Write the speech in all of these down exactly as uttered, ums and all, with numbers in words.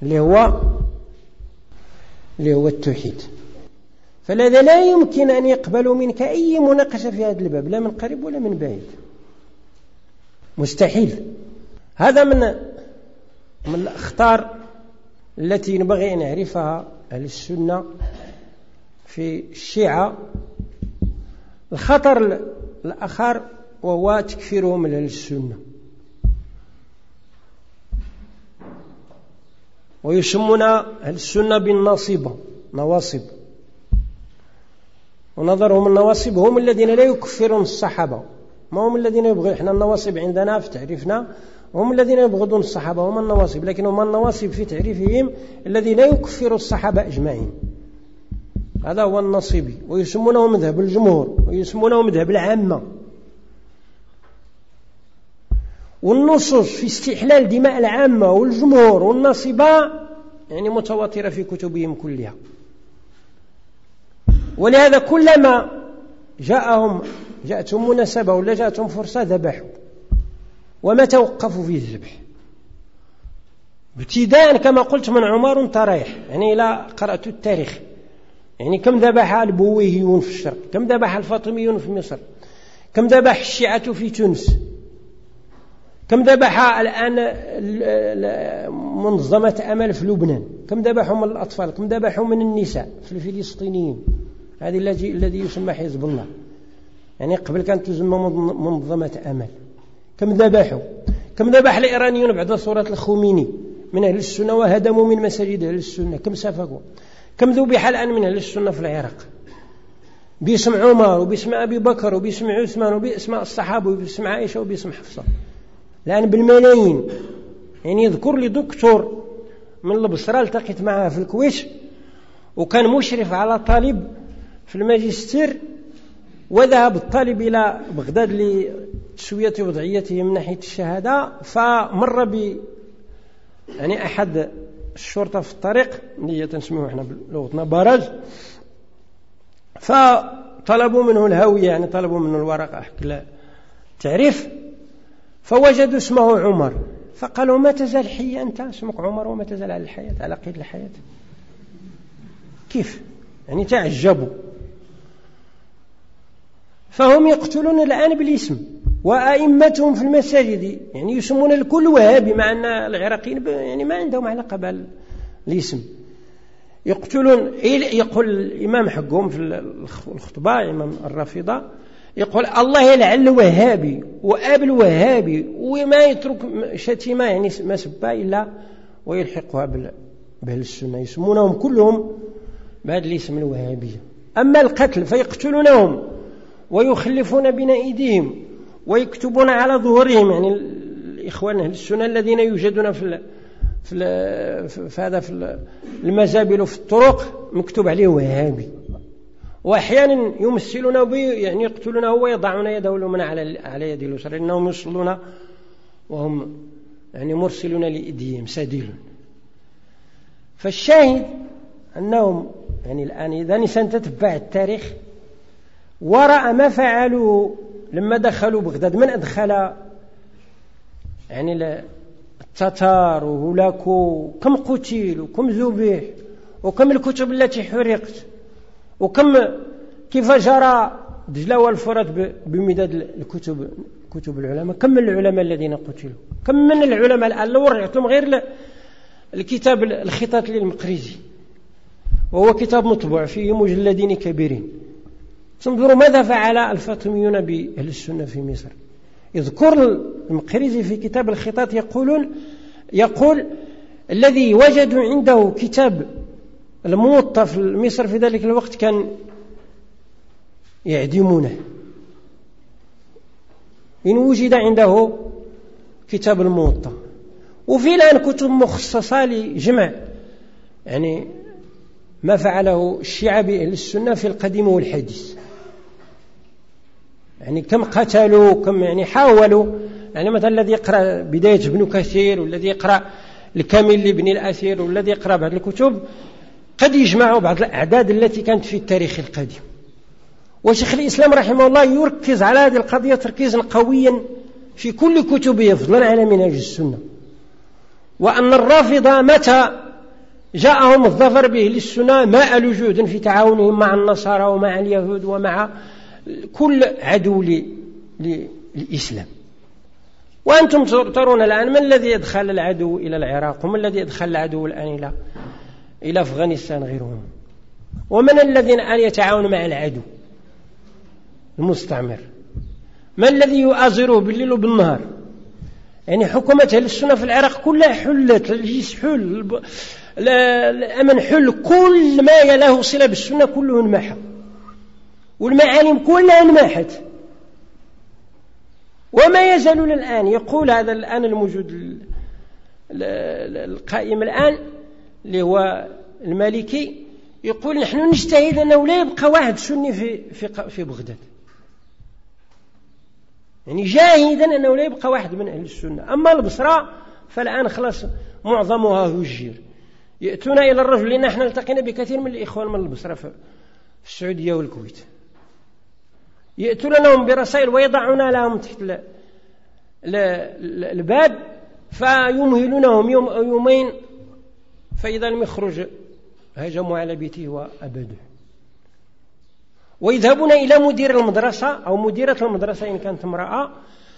اللي هو اللي هو التوحيد. فلذا لا يمكن أن يقبلوا منك أي مناقشة في هذا الباب، لا من قريب ولا من بعيد، مستحيل. هذا من من الأخطار التي ينبغي أن يعرفها أهل السنة في الشيعة. الخطر الآخر وهو تكفيرهم من أهل السنة، ويسمون أهل السنة بالناصبة، نواصب. ونظرهم النواصب هم الذين لا يكفرون الصحابة، ما هم الذين يبغون. احنا النواصب عندنا في تعريفنا هم الذين يبغضون الصحابة، هم النواصب، لكن هم النواصب في تعريفهم الذي لا يكفر الصحابة أجمعين. هذا هو النصيبي، ويسمونه مذهب الجمهور، ويسمونه مذهب العامة. والنصوص في استحلال دماء العامة والجمهور والنصيبة يعني متواترة في كتبهم كلها. ولهذا كلما جاءهم جاءتهم مناسبة ولا جاءتهم فرصة ذبحوا، وما توقفوا في الذبح ابتداء كما قلت من عمر وانت رايح. يعني إلى قرأت التاريخ، يعني كم ذبح البويهيون في الشرق، كم ذبح الفاطميون في مصر، كم ذبح الشيعة في تونس، كم ذبح الآن منظمة أمل في لبنان، كم ذبحوا من الأطفال، كم ذبحوا من النساء في الفلسطينيين، هذه الذي يسمى حزب الله، يعني قبل كانت تسمى منظمة أمل. كم ذبحوا، كم ذبح الإيرانيون بعد صورة الخميني من أهل السنة وهدموا من مساجد أهل السنة، كم سفكوا. كم ذبح الآن من أهل السنة في العراق باسم عمر وباسم أبي بكر وباسم عثمان وباسم الصحابة وباسم عائشة وباسم حفصة، الآن بالملايين. يعني يذكر لي دكتور من البصرة التقيت معه في الكويت، وكان مشرف على طالب في الماجستير، وذهب الطالب إلى بغداد لتسوية وضعيته من ناحية الشهادة، فمر ب يعني أحد الشرطة في الطريق اللي تنسميه احنا بلغتنا باراج، فطلبوا منه الهوية، يعني طلبوا منه الورقة حق تعريف، فوجدوا اسمه عمر، فقالوا ما تزال حي أنت، اسمك عمر وما تزال على الحياة، على قيد الحياة، كيف؟ يعني تعجبوا. فهم يقتلون الآن بالاسم، وأئمتهم في المساجد يعني يسمون الكل وهابي، مع أن العراقيين يعني ما عندهم علاقة بالاسم. يقتلون. يقول الإمام حقهم في الخطبة، إمام الرافضة، يقول الله يلعن الوهابي وأب الوهابي، وما يترك شتيمة يعني ما سبا إلا ويلحقها بأهل السنة، يسمونهم كلهم بهذا الاسم الوهابية. أما القتل فيقتلونهم ويخلفون بين أيديهم ويكتبون على ظهورهم، يعني الإخوان أهل السنة الذين يوجدون في في في هذا في المزابل وفي الطرق مكتوب عليه وهابي، وأحيانا يمثلون به، يعني يقتلونه ويضعون يده اليمنى على على يد اليسرى، إنهم يصلون وهم يعني مرسلون لإيديهم سديل. فالشاهد أنهم يعني الآن إذا الإنسان تتبع التاريخ ورأى ما فعلوا لما دخلوا بغداد، من أدخل يعني التتار وهلاكوا، كم قتل وكم ذبح وكم الكتب التي حرقت، وكم كيف جرى دجلة والفرات بمداد الكتب كتب العلماء، كم من العلماء الذين قتلوا، كم من العلماء الآن لو رجعتم غير الكتاب الخطاط للمقريزي، وهو كتاب مطبوع فيه مجلدين كبيرين، تنظروا ماذا فعل الفاطميون بأهل السنة في مصر. يذكر المقريزي في كتاب الخطاط يقولون يقول الذي وجدوا عنده كتاب الموطأ في مصر في ذلك الوقت كان يعدمونه، إن وجد عنده كتاب الموطأ. وفي الآن كتب مخصصة لجمع يعني ما فعله الشيعة بأهل السنة في القديم والحديث، يعني كم قتلوا، كم يعني حاولوا، يعني مثلا الذي يقرأ بداية ابن كثير والذي يقرأ الكامل لابن الأثير والذي يقرأ بعض الكتب قد يجمعوا بعض الأعداد التي كانت في التاريخ القديم. وشيخ الإسلام رحمه الله يركز على هذه القضية تركيزا قويا في كل كتبه فضلا على منهج السنة، وأن الرافضة متى جاءهم الظفر به للسنة ما ألوا جهدا في تعاونهم مع النصارى ومع اليهود ومع كل عدو للإسلام. وأنتم ترون الآن من الذي يدخل العدو إلى العراق، ومن الذي يدخل العدو الآن إلى إلى أفغانستان غيرهم، ومن الذين الآن يتعاون مع العدو المستعمر، من الذي يؤازره بالليل وبالنهار. يعني حكومة أهل السنة في العراق كلها حلت، الجيش حل، الأمن حل، كل ما له صلة بالسنة كله انمحى، والمعالم كلها انمحت. وما يزال الآن يقول هذا الآن الموجود القائم الآن اللي هو المالكي، يقول نحن نجتهد أنه لا يبقى واحد سني في في في بغداد، يعني جاهدا أنه لا يبقى واحد من أهل السنة. أما البصرة فالآن خلاص معظمها هجير، يأتون إلى الرجل، لأن احنا التقينا بكثير من الإخوان من البصرة في السعودية والكويت، يأتون لهم برسائل ويضعون لهم تحت الباب، فيمهلونهم يوم أو يومين، فإذا لم يخرج هجموا على بيته وأبدوه. ويذهبون إلى مدير المدرسة أو مديرة المدرسة إن كانت امرأة،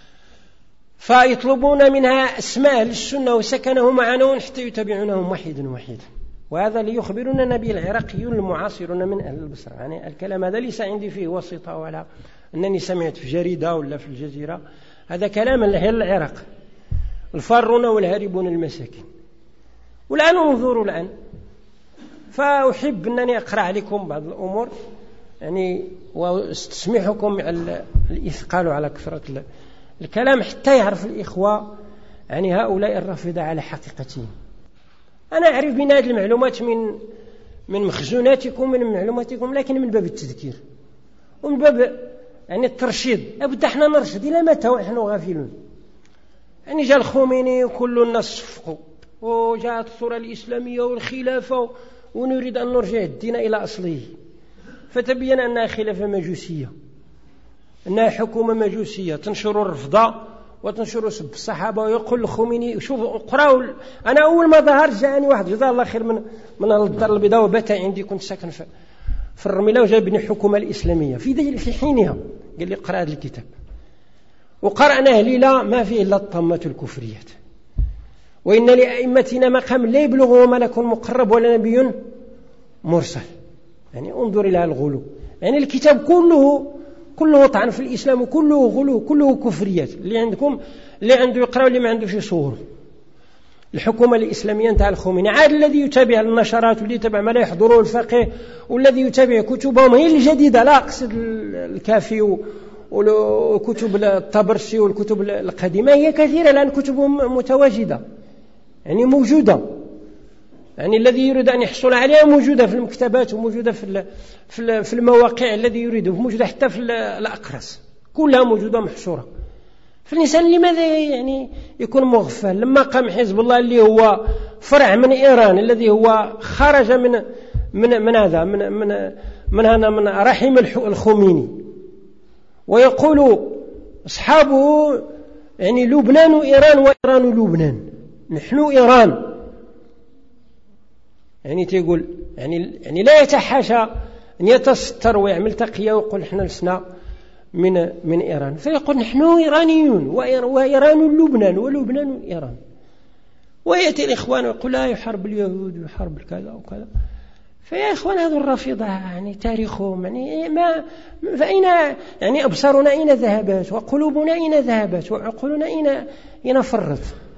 فيطلبون منها أسماء للسنة وسكنهم عنهم حتى يتبعونهم واحدا واحدا. وهذا ليخبرنا به العراقيون المعاصرون من أهل البصرة. يعني الكلام هذا ليس عندي فيه واسطة ولا أنني سمعت في جريدة ولا في الجزيرة، هذا كلام أهل العراق الفارون والهاربون المساكين. والآن انظروا الآن، فأحب أنني أقرأ عليكم بعض الأمور يعني، واستسمحكم الإثقال على كثرة الكلام حتى يعرف الإخوة يعني هؤلاء الرافضة على حقيقتهم. أنا أعرف من هذه المعلومات من من مخزوناتكم من معلوماتكم، لكن من باب التذكير ومن باب يعني الترشيد. لابد احنا نرشد، إلى متى ونحن غافلون؟ يعني جاء الخميني وكل الناس صفقوا، وجاءت الثورة الإسلامية والخلافة، ونريد أن نرجع الدين إلى أصله، فتبين أنها خلافة مجوسية، أنها حكومة مجوسية تنشر الرفضة وتنشر سب الصحابة. ويقول الخميني شوفوا اقرأوا، أنا أول ما ظهر جاءني واحد جزاه الله خير من من الدار البيضاء وبات عندي، كنت ساكن في في الرميلة، وجابني الحكومة الإسلامية في في حينها، قال لي اقرأ هذا الكتاب. وقرأناه ليلة ما فيه إلا الطمات الكفريات. وإن لأئمتنا مقام لا يبلغه ملك مقرب ولا نبي مرسل. يعني انظر إلى الغلو، يعني الكتاب كله كله طعن في الإسلام، وكله غلو، كله كفريات. اللي عندكم اللي عنده يقرأ واللي ما عنده في صور. الحكومة الإسلامية انتهى الخميني، عاد الذي يتابع النشرات والذي يتابع ما لا يحضره الفقيه والذي يتابع كتبهم هي الجديدة، لا أقصد الكافي وكتب الطبرسي والكتب القديمة، هي كثيرة الآن كتبهم متواجدة يعني موجودة، يعني الذي يريد أن يحصل عليها موجودة في المكتبات وموجودة في في المواقع الذي يريده، موجودة حتى في الأقراص، كلها موجودة محصورة. فالإنسان لماذا يعني يكون مغفل؟ لما قام حزب الله اللي هو فرع من إيران، الذي هو خرج من من من هذا من من من هذا من رحم الخميني، ويقول أصحابه يعني لبنان إيران وإيران لبنان، نحن إيران. يعني تقول يعني يعني لا يتحاشى أن يتستر ويعمل تقية ويقول إحنا لسنا من من إيران، فيقول نحن إيرانيون وإيران لبنان ولبنان إيران. ويأتي الإخوان ويقول لا يحارب اليهود ويحارب كذا وكذا. فيا إخوان هذو الرافضة يعني تاريخهم يعني ما فأين يعني أبصارنا أين ذهبت، وقلوبنا أين ذهبت، وعقولنا أين أين فرت؟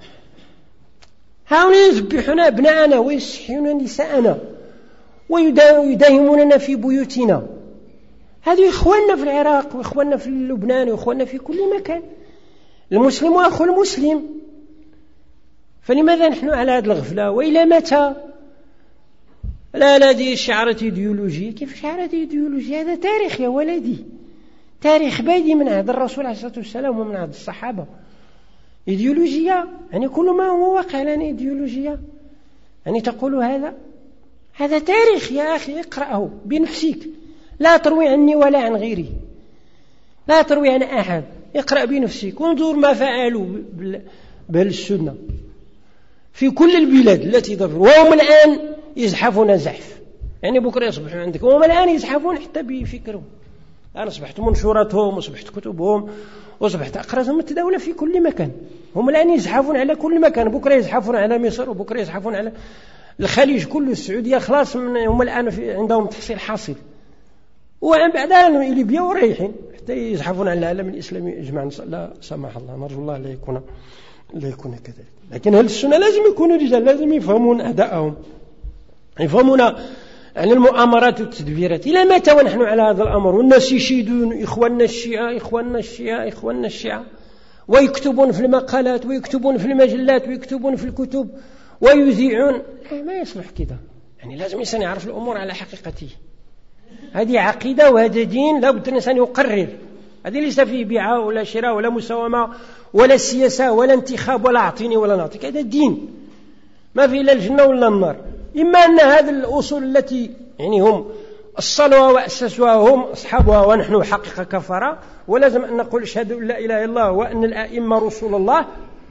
هؤلاء يذبحون أبناءنا ويسحقون نساءنا ويداهموننا في بيوتنا. هذه إخواننا في العراق وإخواننا في لبنان وإخواننا في كل مكان. المسلم أخو المسلم، فلماذا نحن على هذه الغفلة؟ وإلى متى؟ لا لا دي شعارات إيديولوجية. كيف شعارات إيديولوجية؟ هذا تاريخ يا ولدي، تاريخ بادي من عهد الرسول عليه الصلاة والسلام ومن عهد الصحابة. إيديولوجية يعني كل ما هو واقع لنا إيديولوجية، يعني تقول هذا هذا تاريخ يا أخي، اقرأه بنفسك، لا تروي عني ولا عن غيري، لا تروي عن أحد، اقرأ بنفسك وانظر ما فعلوا بأهل السنة في كل البلاد التي ضربوا، وهم الآن يزحفون زحف، يعني بكرة يصبحون عندك، وهم الآن يزحفون حتى بفكرهم. أنا أصبحت منشوراتهم وأصبحت كتبهم وأصبحت أقرأهم متداولة في كل مكان. هم الآن يزحفون على كل مكان، بكرة يزحفون على مصر، وبكرة يزحفون على الخليج كله، السعودية خلاص من هم الآن في عندهم تحصيل حاصل، وعن بعدها ليبيا وريحين حتى يزحفون على العالم الإسلامي إجماعا. لا سمح الله، نرجو الله لا يكون لا يكون كذلك. لكن أهل السنة لازم يكونوا رجال، لازم يفهمون أعداءهم، يفهمون عن المؤامرات والتدبيرات. إلى متى ونحن على هذا الأمر والناس يشيدون إخواننا الشيعة إخواننا الشيعة إخواننا الشيعة، ويكتبون في المقالات ويكتبون في المجلات ويكتبون في الكتب ويذيعون؟ ما يصلح كذا. يعني لازم الإنسان يعرف الأمور على حقيقته. هذه عقيدة وهذا دين، لا بد الإنسان يقرر. هذه ليس فيه بيعة ولا شراء ولا مساومة ولا سياسة ولا انتخاب ولا أعطيني ولا نعطيك، هذا الدين ما فيه إلا الجنة ولا النار. إما أن هذه الأصول التي يعني هم أصلوها وأسسوها هم أصحابها ونحن حقيقة كفرة، ولازم أن نقول أشهد أن لا إله إلا الله وأن الأئمة رسول الله،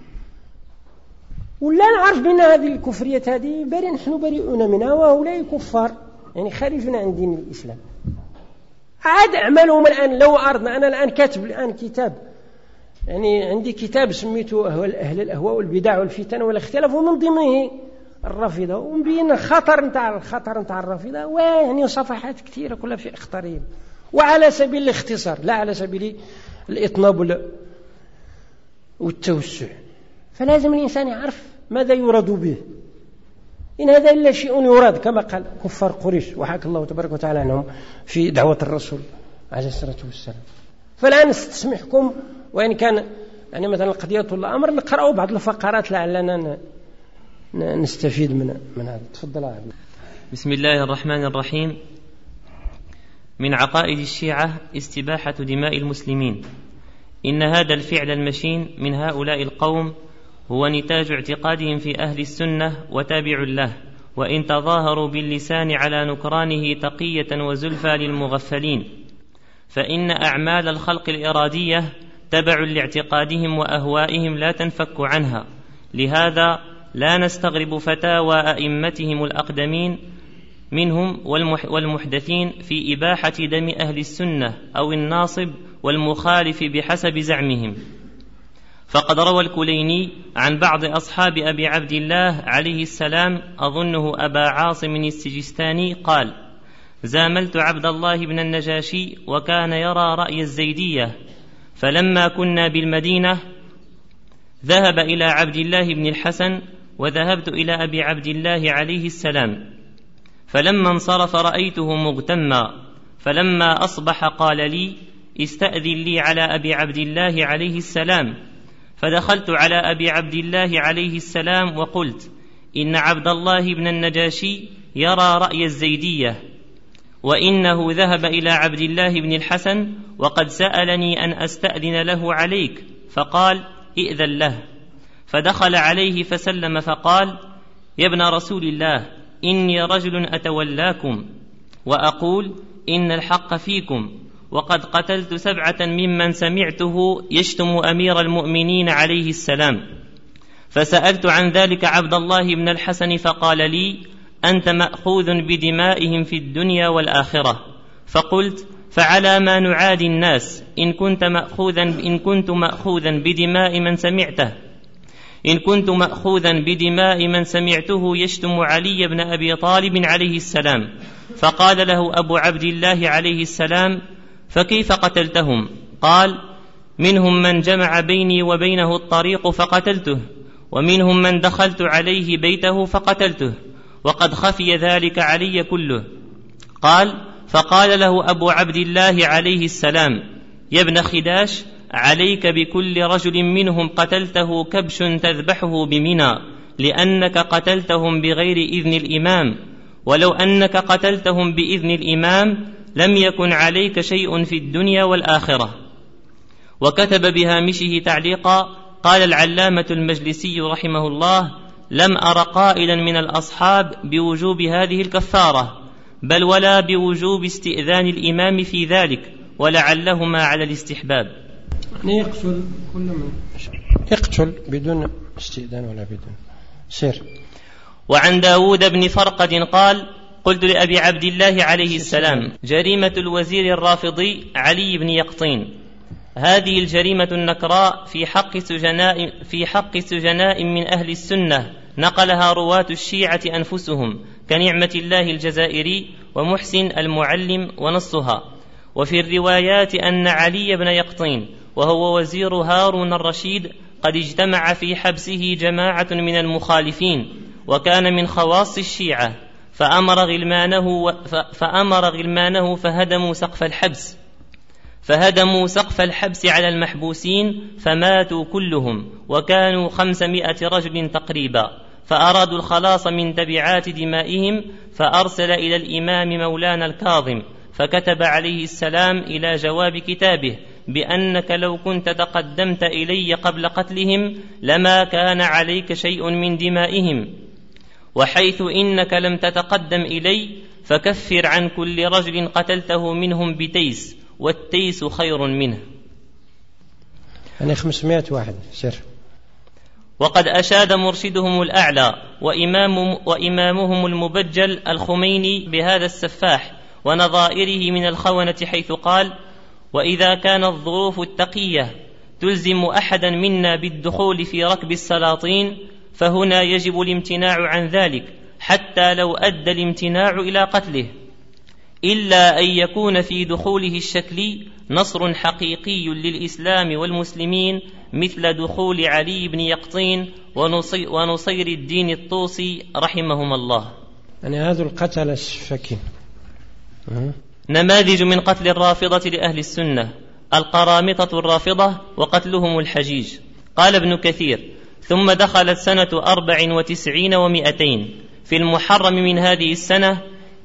ولا نعرف بأن هذه الكفرية هذه بريء نحن بريئون منها وهؤلاء كفار يعني خارجون عن دين الإسلام. عاد أعمالهم الآن لو أردنا. أنا الآن كاتب الآن كتاب، يعني عندي كتاب سميته أهل الأهواء والبدع والفتن والاختلاف، ومن ضمنه الرافضة، ومبين خطر نتاع الخطر نتاع الرافضة، ويعني صفحات كثيرة كلها في اخطارهم، وعلى سبيل الاختصار لا على سبيل الإطناب والتوسع. فلازم الإنسان يعرف ماذا يراد به، إن هذا إلا شيء يراد كما قال كفار قريش وحكى الله تبارك وتعالى عنهم في دعوة الرسول عليه الصلاة والسلام. فالآن استسمحكم، وإن كان يعني مثلا قضية الأمر نقرأ بعض الفقرات لعلنا نستفيد من من هذا. تفضل عبد. بسم الله الرحمن الرحيم. من عقائد الشيعة استباحة دماء المسلمين. إن هذا الفعل المشين من هؤلاء القوم هو نتاج اعتقادهم في أهل السنة وتابع له، وإن تظاهروا باللسان على نكرانه تقية وزلفى للمغفلين، فإن أعمال الخلق الإرادية تبع لاعتقادهم وأهوائهم لا تنفك عنها. لهذا لا نستغرب فتاوى أئمتهم الأقدمين منهم والمحدثين في إباحة دم أهل السنة أو الناصب والمخالف بحسب زعمهم. فقد روى الكليني عن بعض أصحاب أبي عبد الله عليه السلام، أظنه أبا عاصم السجستاني، قال: زاملت عبد الله بن النجاشي وكان يرى رأي الزيدية، فلما كنا بالمدينة ذهب إلى عبد الله بن الحسن وذهبت إلى أبي عبد الله عليه السلام، فلما انصرف رأيته مغتما، فلما أصبح قال لي: استأذن لي على أبي عبد الله عليه السلام. فدخلت على أبي عبد الله عليه السلام وقلت: إن عبد الله بن النجاشي يرى رأي الزيدية، وإنه ذهب إلى عبد الله بن الحسن وقد سألني أن أستأذن له عليك، فقال: ائذن له. فدخل عليه فسلم فقال: يا ابن رسول الله، إني رجل أتولاكم وأقول إن الحق فيكم، وقد قتلت سبعة ممن سمعته يشتم أمير المؤمنين عليه السلام. فسألت عن ذلك عبد الله بن الحسن فقال لي: أنت مأخوذ بدمائهم في الدنيا والآخرة. فقلت: فعلى ما نعادي الناس إن كنت مأخوذا إن كنت مأخوذا بدماء من سمعته إن كنت مأخوذا بدماء من سمعته يشتم علي بن أبي طالب عليه السلام. فقال له أبو عبد الله عليه السلام: فكيف قتلتهم؟ قال: منهم من جمع بيني وبينه الطريق فقتلته، ومنهم من دخلت عليه بيته فقتلته، وقد خفي ذلك علي كله. قال: فقال له أبو عبد الله عليه السلام: يا ابن خداش، عليك بكل رجل منهم قتلته كبش تذبحه بمنى، لأنك قتلتهم بغير إذن الإمام، ولو أنك قتلتهم بإذن الإمام لم يكن عليك شيء في الدنيا والآخرة. وكتب بهامشه تعليقا: قال العلامة المجلسي رحمه الله: لم أر قائلا من الأصحاب بوجوب هذه الكفارة، بل ولا بوجوب استئذان الإمام في ذلك، ولعلهما على الاستحباب. يقتل كل من يقتل بدون استئذان ولا بدون سير. وعن داود بن فرقد قال: قلت لأبي عبد الله عليه السلام: جريمة الوزير الرافضي علي بن يقطين، هذه الجريمة النكراء في حق سجناء, في حق سجناء من أهل السنة نقلها رواة الشيعة أنفسهم كنعمة الله الجزائري ومحسن المعلم ونصها. وفي الروايات أن علي بن يقطين وهو وزير هارون الرشيد قد اجتمع في حبسه جماعة من المخالفين، وكان من خواص الشيعة، فأمر غلمانه, فأمر غلمانه فهدموا سقف الحبس فهدموا سقف الحبس على المحبوسين فماتوا كلهم، وكانوا خمسمائة رجل تقريبا، فأرادوا الخلاص من تبعات دمائهم، فأرسل إلى الإمام مولانا الكاظم فكتب عليه السلام إلى جواب كتابه بأنك لو كنت تقدمت إلي قبل قتلهم لما كان عليك شيء من دمائهم، وحيث إنك لم تتقدم إلي فكفر عن كل رجل قتلته منهم بتيس، والتيس خير منه. يعني خمسمائة واحد سر. وقد أشاد مرشدهم الأعلى وإمام وإمامهم المبجل الخميني بهذا السفاح ونظائره من الخونة، حيث قال: وإذا كانت الظروف التقية تلزم أحدا منا بالدخول في ركب السلاطين فهنا يجب الامتناع عن ذلك، حتى لو أدى الامتناع إلى قتله، إلا أن يكون في دخوله الشكلي نصر حقيقي للإسلام والمسلمين، مثل دخول علي بن يقطين ونصير الدين الطوسي رحمهم الله. يعني هذا القتل السفاكين. نماذج من قتل الرافضة لأهل السنة: القرامطة الرافضة وقتلهم الحجيج. قال ابن كثير: ثم دخلت سنة أربع وتسعين ومئتين في المحرم من هذه السنة،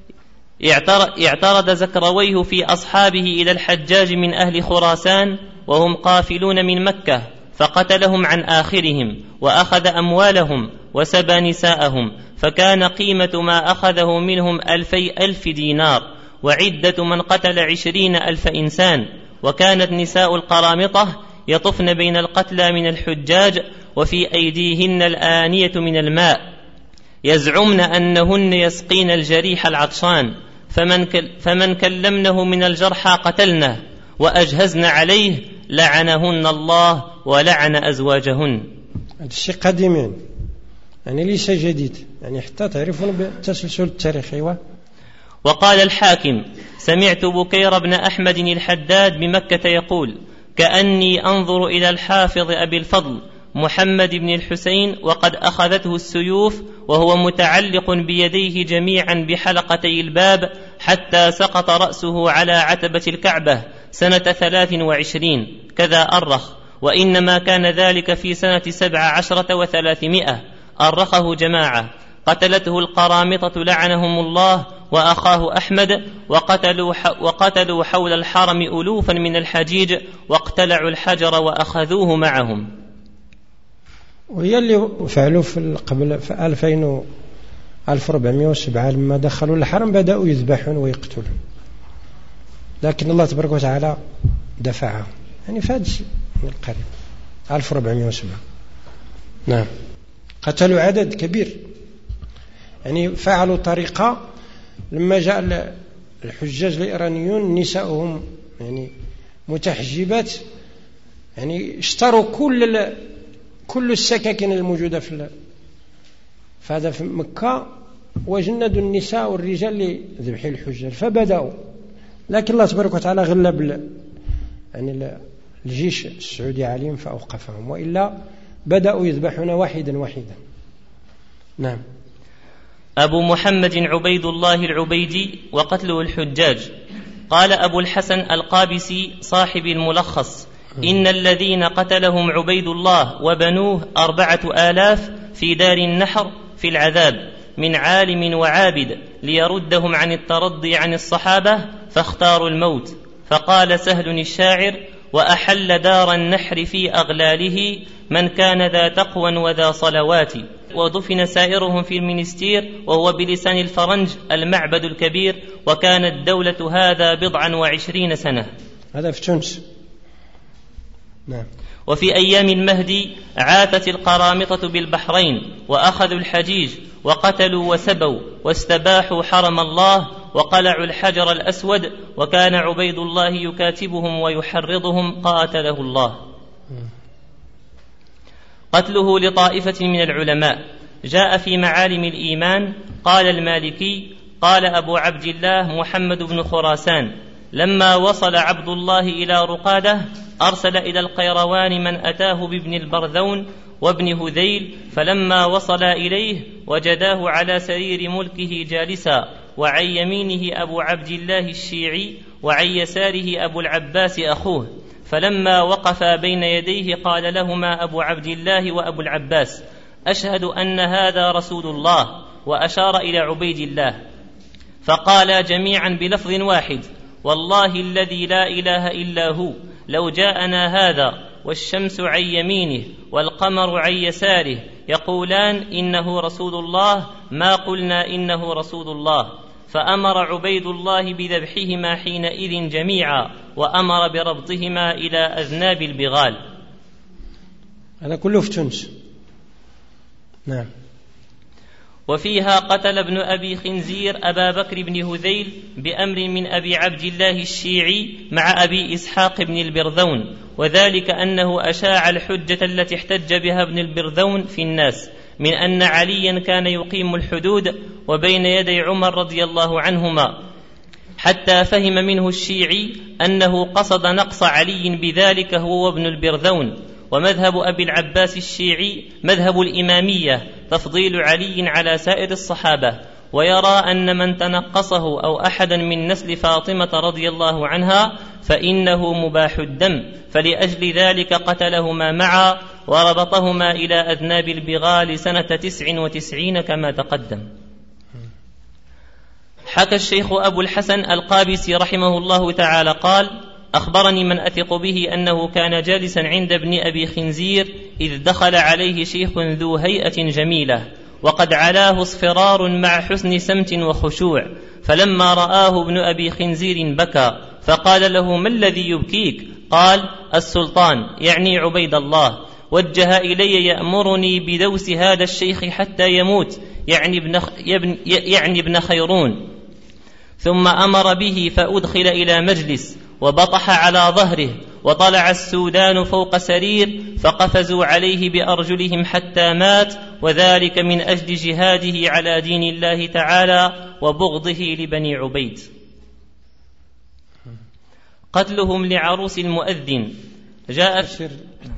اعترض زكرويه في أصحابه إلى الحجاج من أهل خراسان وهم قافلون من مكة، فقتلهم عن آخرهم وأخذ أموالهم وسبى نساءهم، فكان قيمة ما أخذه منهم ألفي ألف دينار، وعدة من قتل عشرين ألف إنسان. وكانت نساء القرامطة يطفن بين القتلى من الحجاج وفي أيديهن الآنية من الماء، يزعمن أنهن يسقين الجريح العطشان، فمن, فمن كلمنه من الجرحى قتلنه، وأجهزن عليه لعنهن الله ولعن أزواجهن. هذا الشيء قديم، يعني ليس جديد، يعني حتى تعرفون بالتسلسل التاريخي. وقال الحاكم: سمعت بكير بن أحمد الحداد بمكة يقول: كأني أنظر إلى الحافظ أبي الفضل محمد بن الحسين وقد أخذته السيوف وهو متعلق بيديه جميعا بحلقتي الباب حتى سقط رأسه على عتبة الكعبة سنة ثلاث وعشرين، كذا أرخ، وإنما كان ذلك في سنة سبع عشرة وثلاثمائة، أرخه جماعة. قتلته القرامطة لعنهم الله وأخاه أحمد، وقتلوا, وقتلوا حول الحرم ألوفا من الحجيج، واقتلعوا الحجر وأخذوه معهم. وهي اللي فعلوا في قبل في ألفين ألف وأربعمائة وسبعة لما دخلوا الحرم بدأوا يذبحون ويقتلون، لكن الله تبارك وتعالى دفعهم، يعني في هذا الشيء من القريب ألف وأربعمائة وسبعة. نعم، قتلوا عدد كبير، يعني فعلوا طريقة لما جاء الحجاج الإيرانيون نساؤهم يعني متحجبات، يعني اشتروا كل كل السكاكين الموجودة في فهذا في مكة، وجندوا النساء والرجال لذبح الحجاج، فبدأوا، لكن الله تبارك وتعالى غلب يعني الجيش السعودي عليهم فأوقفهم، وإلا بدأوا يذبحون واحدا واحدا. نعم. أبو محمد عبيد الله العبيدي وقتله الحجاج. قال أبو الحسن القابسي صاحب الملخص: إن الذين قتلهم عبيد الله وبنوه أربعة آلاف في دار النحر في العذاب من عالم وعابد ليردهم عن الترضي عن الصحابة، فاختاروا الموت. فقال سهل الشاعر: وأحل دار النحر في أغلاله من كان ذا تقوى وذا صلوات. ودفن سائرهم في المنستير وهو بلسان الفرنج المعبد الكبير، وكانت دولة هذا بضعا وعشرين سنة. هذا في تونس. نعم. وفي أيام المهدي عاثت القرامطة بالبحرين وأخذوا الحجيج وقتلوا وسبوا واستباحوا حرم الله وقلعوا الحجر الأسود، وكان عبيد الله يكاتبهم ويحرضهم قاتله الله. قتله لطائفة من العلماء جاء في معالم الإيمان. قال المالكي: قال أبو عبد الله محمد بن خراسان: لما وصل عبد الله إلى رقادة أرسل إلى القيروان من أتاه بابن البرذون وابن هذيل، فلما وصل إليه وجداه على سرير ملكه جالسا، وعن يمينه أبو عبد الله الشيعي وعن يساره أبو العباس أخوه، فلما وقفا بين يديه قال لهما أبو عبد الله وأبو العباس: أشهد أن هذا رسول الله، وأشار إلى عبيد الله، فقالا جميعا بلفظ واحد: والله الذي لا إله إلا هو، لو جاءنا هذا والشمس عن يمينه والقمر عن يساره يقولان إنه رسول الله ما قلنا إنه رسول الله. فأمر عبيد الله بذبحهما حينئذ جميعا، وأمر بربطهما إلى أذناب البغال. هذا كله في تونس. نعم. وفيها قتل ابن أبي خنزير أبا بكر بن هذيل بأمر من أبي عبد الله الشيعي مع أبي إسحاق بن البرذون، وذلك أنه أشاع الحجة التي احتج بها ابن البرذون في الناس من أن عليا كان يقيم الحدود وبين يدي عمر رضي الله عنهما، حتى فهم منه الشيعي أنه قصد نقص علي بذلك هو وابن البرذون. ومذهب أبي العباس الشيعي مذهب الإمامية، تفضيل علي على سائر الصحابة، ويرى أن من تنقصه أو أحدا من نسل فاطمة رضي الله عنها فإنه مباح الدم، فلأجل ذلك قتلهما معا وربطهما إلى أذناب البغال سنة تسع وتسعين كما تقدم. حكى الشيخ أبو الحسن القابسي رحمه الله تعالى قال: أخبرني من أثق به أنه كان جالسا عند ابن أبي خنزير إذ دخل عليه شيخ ذو هيئة جميلة وقد علاه اصفرار مع حسن سمت وخشوع، فلما رآه ابن أبي خنزير بكى، فقال له: ما الذي يبكيك؟ قال: السلطان، يعني عبيد الله، وجه إلي يأمرني بدوس هذا الشيخ حتى يموت، يعني ابن, يعني ابن خيرون. ثم أمر به فأدخل إلى مجلس وبطح على ظهره، وطلع السودان فوق سرير فقفزوا عليه بأرجلهم حتى مات، وذلك من أجل جهاده على دين الله تعالى وبغضه لبني عبيد. قتلهم لعروس المؤذن. جاءت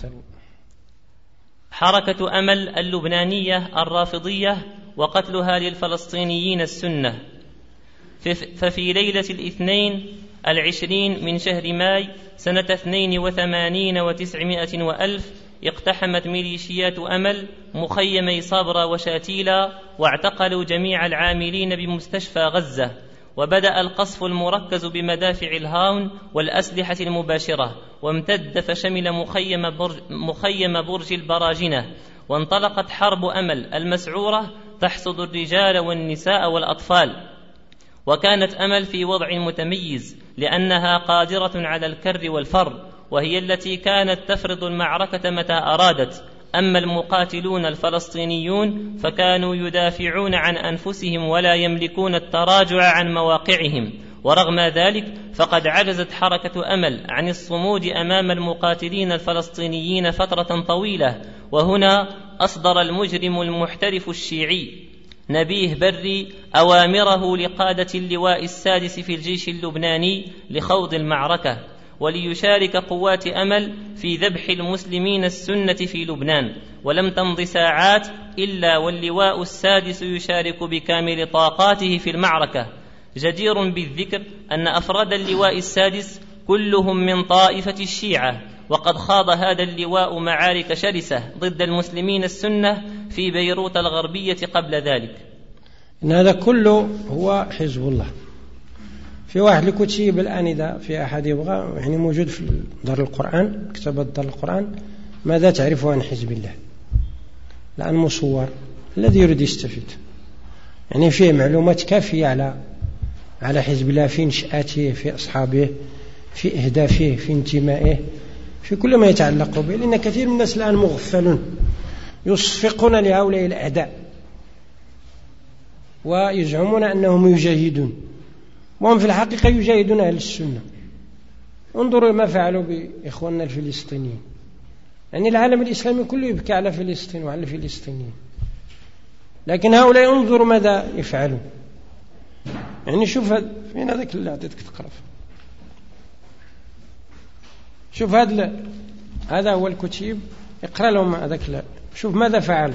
حركة أمل اللبنانية الرافضية وقتلها للفلسطينيين السنة. ففي ليلة الاثنين العشرين من شهر ماي سنة اثنين وثمانين وتسعمائة وألف اقتحمت ميليشيات أمل مخيمي صبرا وشاتيلا، واعتقلوا جميع العاملين بمستشفى غزة، وبدأ القصف المركز بمدافع الهاون والأسلحة المباشرة، وامتد فشمل مخيم برج, مخيم برج البراجنة. وانطلقت حرب أمل المسعورة تحصد الرجال والنساء والأطفال، وكانت أمل في وضع متميز لأنها قادرة على الكر والفر، وهي التي كانت تفرض المعركة متى أرادت. أما المقاتلون الفلسطينيون فكانوا يدافعون عن أنفسهم ولا يملكون التراجع عن مواقعهم، ورغم ذلك فقد عجزت حركة أمل عن الصمود أمام المقاتلين الفلسطينيين فترة طويلة. وهنا أصدر المجرم المحترف الشيعي نبيه بري أوامره لقادة اللواء السادس في الجيش اللبناني لخوض المعركة وليشارك قوات أمل في ذبح المسلمين السنة في لبنان. ولم تمض ساعات إلا واللواء السادس يشارك بكامل طاقاته في المعركة. جدير بالذكر أن أفراد اللواء السادس كلهم من طائفة الشيعة، وقد خاض هذا اللواء معارك شرسة ضد المسلمين السنة في بيروت الغربية قبل ذلك. إن هذا كله هو حزب الله. في واحد الكتيب الآن إذا في أحد يبغى يعني موجود في دار القرآن، كتابة دار القرآن، ماذا تعرف عن حزب الله؟ الآن مصور الذي يريد يستفيد، يعني فيه معلومات كافية على على حزب الله، في نشأته، في أصحابه، في أهدافه، في انتمائه، في كل ما يتعلق به، لأن كثير من الناس الآن مغفلون يصفقون لهؤلاء الأعداء ويزعمون أنهم يجاهدون، وهم في الحقيقة يجاهدون أهل السنة. انظروا ما فعلوا بإخواننا الفلسطينيين، يعني العالم الإسلامي كله يبكي على فلسطين وعلى الفلسطينيين، لكن هؤلاء انظروا ماذا يفعلون. يعني شوف هذا، فين هذاك اللي أعطيتك تقرأ، شوف هذا، هذا هو الكتيب، اقرأ لهم هذاك، شوف ماذا فعلوا.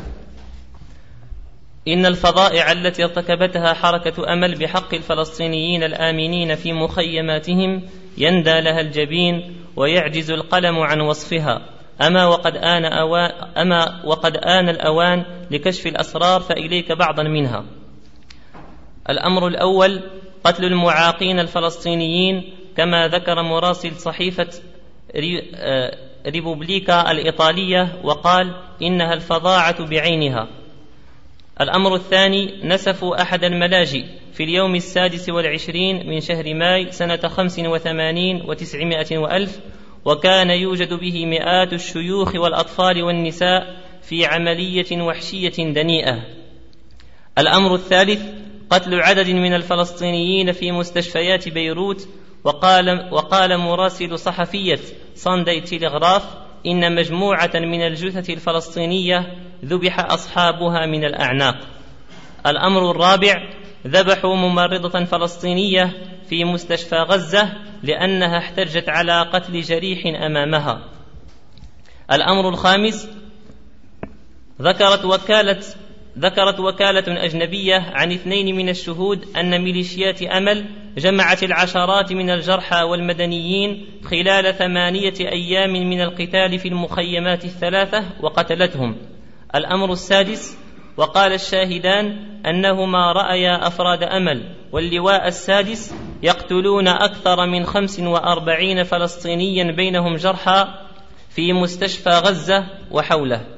إن الفظائع التي ارتكبتها حركة أمل بحق الفلسطينيين الآمنين في مخيماتهم يندى لها الجبين ويعجز القلم عن وصفها. أما وقد آن, أوان أما وقد آن الأوان لكشف الأسرار، فإليك بعضا منها. الأمر الأول: قتل المعاقين الفلسطينيين كما ذكر مراسل صحيفة ريبوبليكا الإيطالية وقال إنها الفظاعة بعينها. الأمر الثاني: نسفوا أحد الملاجئ في اليوم السادس والعشرين من شهر ماي سنة خمس وثمانين وتسعمائة وألف، وكان يوجد به مئات الشيوخ والأطفال والنساء في عملية وحشية دنيئة. الأمر الثالث: قتل عدد من الفلسطينيين في مستشفيات بيروت. وقال, وقال مراسل صحفية سانداي تيلغراف إن مجموعة من الجثث الفلسطينية ذبح أصحابها من الأعناق. الأمر الرابع: ذبحوا ممرضة فلسطينية في مستشفى غزة لأنها احتجت على قتل جريح أمامها. الأمر الخامس: ذكرت وكالة ذكرت وكالة أجنبية عن اثنين من الشهود أن ميليشيات أمل جمعت العشرات من الجرحى والمدنيين خلال ثمانية أيام من القتال في المخيمات الثلاثة وقتلتهم. الأمر السادس: وقال الشاهدان أنهما رأيا أفراد أمل واللواء السادس يقتلون أكثر من خمس وأربعين فلسطينيا بينهم جرحى في مستشفى غزة وحوله.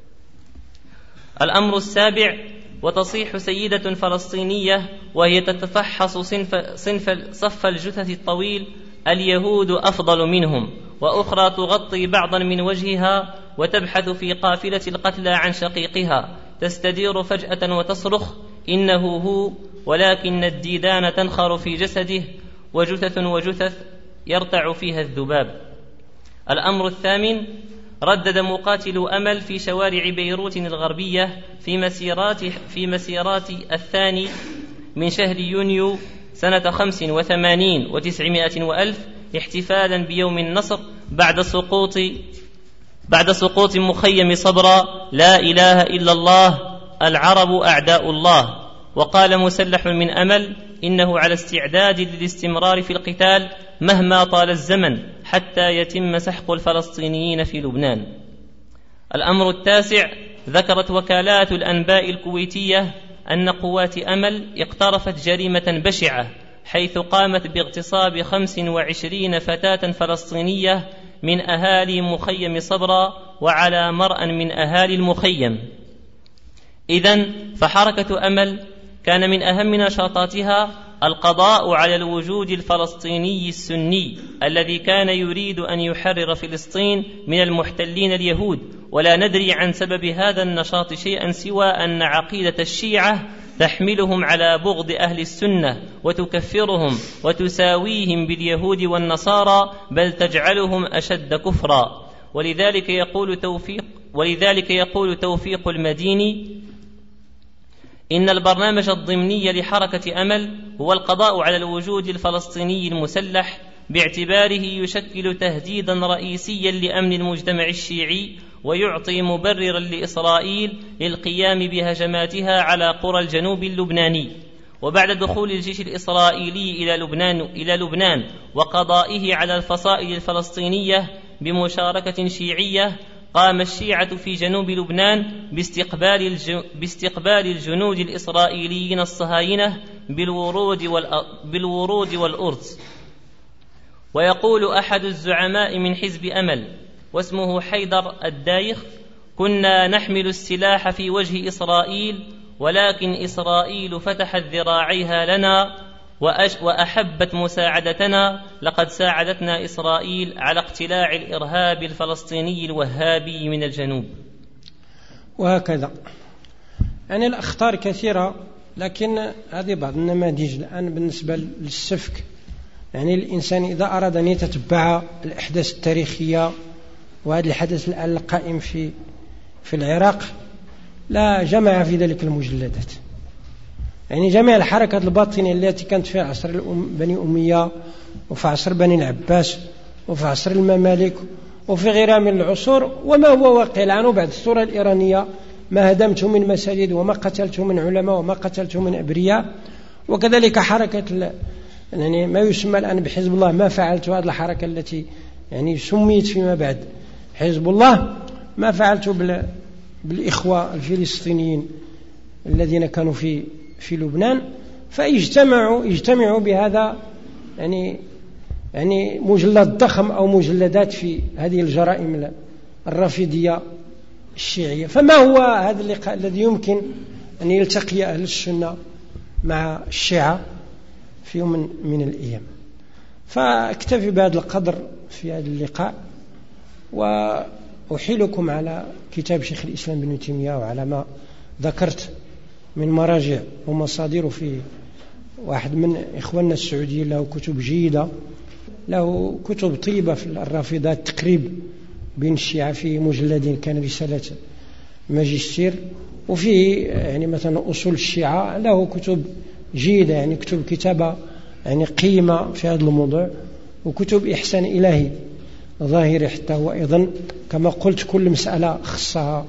الأمر السابع: وتصيح سيدة فلسطينية وهي تتفحص صنف, صنف صف الجثث الطويل: اليهود أفضل منهم، وأخرى تغطي بعضا من وجهها وتبحث في قافلة القتلى عن شقيقها، تستدير فجأة وتصرخ: إنه هو، ولكن الديدان تنخر في جسده، وجثث وجثث يرتع فيها الذباب. الأمر الثامن: ردد مقاتلو أمل في شوارع بيروت الغربية في مسيرات, في مسيرات الثاني من شهر يونيو سنة خمس وثمانين وتسعمائة وألف احتفالا بيوم النصر بعد سقوط بعد سقوط مخيم صبرا: لا إله إلا الله، العرب أعداء الله. وقال مسلح من أمل إنه على استعداد للاستمرار في القتال مهما طال الزمن حتى يتم سحق الفلسطينيين في لبنان. الأمر التاسع: ذكرت وكالات الأنباء الكويتية أن قوات أمل اقترفت جريمة بشعة، حيث قامت باغتصاب خمس وعشرين فتاة فلسطينية من أهالي مخيم صبرا وعلى مرأى من أهالي المخيم. إذن فحركة أمل كان من أهم نشاطاتها القضاء على الوجود الفلسطيني السني الذي كان يريد أن يحرر فلسطين من المحتلين اليهود، ولا ندري عن سبب هذا النشاط شيئا سوى أن عقيدة الشيعة تحملهم على بغض أهل السنة وتكفرهم وتساويهم باليهود والنصارى، بل تجعلهم أشد كفرا. ولذلك يقول توفيق, ولذلك يقول توفيق المديني: إن البرنامج الضمني لحركة أمل هو القضاء على الوجود الفلسطيني المسلح، باعتباره يشكل تهديدا رئيسيا لأمن المجتمع الشيعي، ويعطي مبررا لإسرائيل للقيام بهجماتها على قرى الجنوب اللبناني. وبعد دخول الجيش الإسرائيلي إلى لبنان, إلى لبنان وقضائه على الفصائل الفلسطينية بمشاركة شيعية، قام الشيعة في جنوب لبنان باستقبال, الج... باستقبال الجنود الإسرائيليين الصهاينة بالورود, وال... بالورود والأرز. ويقول أحد الزعماء من حزب أمل واسمه حيدر الدايخ: كنا نحمل السلاح في وجه إسرائيل، ولكن إسرائيل فتحت ذراعيها لنا وأحبت مساعدتنا لقد ساعدتنا إسرائيل على اقتلاع الإرهاب الفلسطيني الوهابي من الجنوب. وهكذا يعني الأخطار كثيرة، لكن هذه بعض النماذج الآن بالنسبة للسفك. يعني الإنسان إذا أراد أن يتتبع الأحداث التاريخية وهذا الحدث الآن القائم في في العراق، لا جمع في ذلك المجلدات. يعني جميع الحركات الباطنية التي كانت في عصر بني أمية وفي عصر بني العباس وفي عصر الممالك وفي غيرها من العصور، وما هو واقع الآن بعد الثورة الإيرانية، ما هدمته من مساجد وما قتلته من علماء وما قتلته من أبرياء. وكذلك حركة يعني ما يسمى الآن بحزب الله، ما فعلته هذه الحركة التي يعني سميت فيما بعد حزب الله، ما فعلته بالإخوة الفلسطينيين الذين كانوا في في لبنان. فاجتمعوا اجتمعوا بهذا يعني يعني مجلد ضخم أو مجلدات في هذه الجرائم الرافضية الشيعية. فما هو هذا اللقاء الذي يمكن أن يلتقي أهل السنة مع الشيعة في يوم من الأيام؟ فاكتفي بهذا القدر في هذا اللقاء، وأحيلكم على كتاب شيخ الإسلام ابن تيمية وعلى ما ذكرت من مراجع ومصادر. في واحد من إخواننا السعوديين له كتب جيدة، له كتب طيبة في الرافضات، تقريب بين الشيعة في مجلدين، كان رسالة ماجستير. وفيه يعني مثلا أصول الشيعة له كتب جيدة، يعني كتب كتابة يعني قيمة في هذا الموضوع. وكتب إحسان إلهي ظاهري حتى هو أيضا كما قلت كل مسألة خصها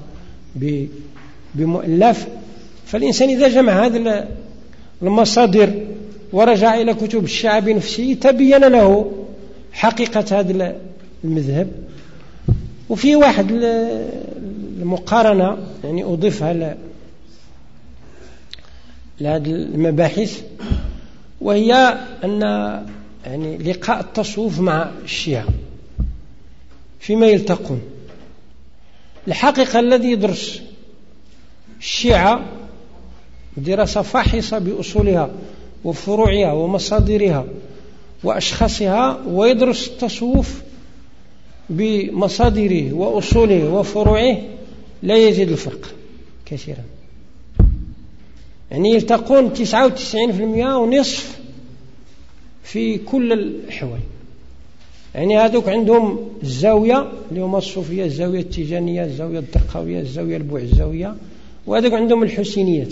بمؤلف. فالإنسان إذا جمع هذه المصادر ورجع إلى كتب الشيعة بنفسه تبين له حقيقة هذا المذهب. وفي واحد المقارنة يعني أضيفها لهذه المباحث، وهي أن يعني لقاء التصوف مع الشيعة فيما يلتقون. الحقيقة الذي يدرس الشيعة دراسة فاحصة بأصولها وفروعها ومصادرها وأشخاصها، ويدرس التصوف بمصادره وأصوله وفروعه، لا يجد الفرق كثيرا. يعني يلتقون تسعة وتسعين بالمئة ونصف في كل الأحوال. يعني هذوك عندهم الزاوية اللي هم الصوفية، الزاوية التيجانية، الزاوية الدرقاوية، الزاوية البوعزاوية، وهذوك عندهم الحسينيات.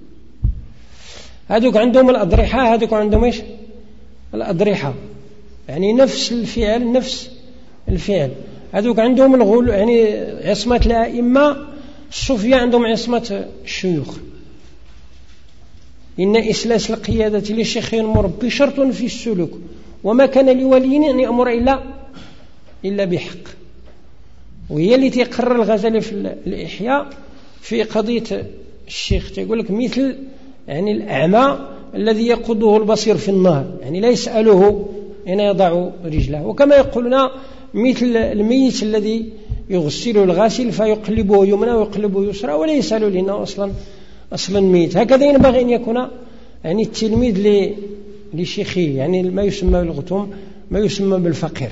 هذوك عندهم الأضرحة، هذوك عندهم إيش؟ الأضرحة، يعني نفس الفعل نفس الفعل. هذوك عندهم الغلو، يعني عصمة الأئمة. الصوفية عندهم عصمة الشيوخ. إن إسلاس القيادة للشيخ المربي شرط في السلوك، وما كان لولي أن يأمر إلا إلا بحق. وهي اللي تقرر الغزالي في الإحياء في قضية الشيخ، تقول لك مثل يعني الأعمى الذي يقوده البصير في النهر، يعني لا يسأله أين يضع رجله. وكما يقولون مثل الميت الذي يغسله الغاسل فيقلبه يمنى ويقلبه يسرى ولا يسأله لأنه أصلا أصلا ميت. هكذا ينبغي أن يكون يعني التلميذ لشيخه، يعني ما يسمى بالغتوم، ما يسمى بالفقير.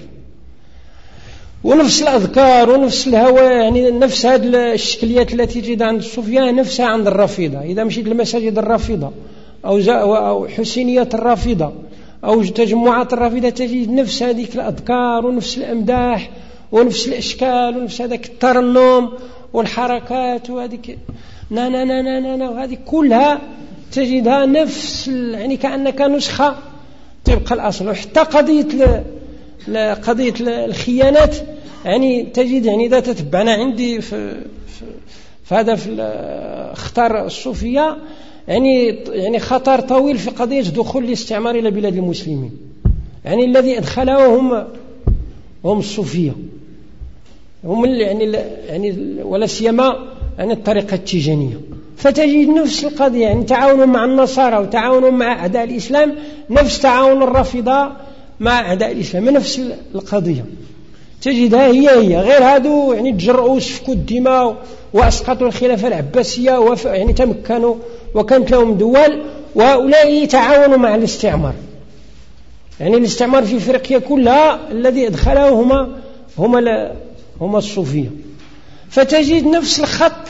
ونفس الأذكار ونفس الهوى، يعني نفس هذه الشكليات التي تجد عند الصوفية نفسها عند الرافضة. إذا مشيت لمساجد الرافضة أو أو حسينيات الرافضة أو تجمعات الرافضة تجد نفس هذه الأذكار ونفس الأمداح ونفس الأشكال ونفس هذاك الترنم والحركات وهذيك نا نا نا نا نا وهذه كلها تجدها نفس، يعني كأنك نسخة تبقى الأصل. وحتى قضية قضية الخيانات يعني تجد، يعني إذا تتبعنا عندي في, في, في هذا في اختار الصوفية يعني يعني خطر طويل في قضية دخول الاستعمار إلى بلاد المسلمين. يعني الذي أدخله هم هم الصوفية، هم يعني يعني ولا سيما يعني الطريقة التيجانية. فتجد نفس القضية، يعني تعاونوا مع النصارى وتعاونوا مع أعداء الإسلام نفس تعاون الرافضة مع أعداء الإسلام، نفس القضية تجدها هي هي، غير هادو يعني تجرؤوا سفكوا الدماء وأسقطوا الخلافة العباسية يعني تمكنوا وكانت لهم دول، وهؤلاء يتعاونوا مع الاستعمار. يعني الاستعمار في أفريقيا كلها الذي أدخله هما هما هما الصوفية. فتجد نفس الخط.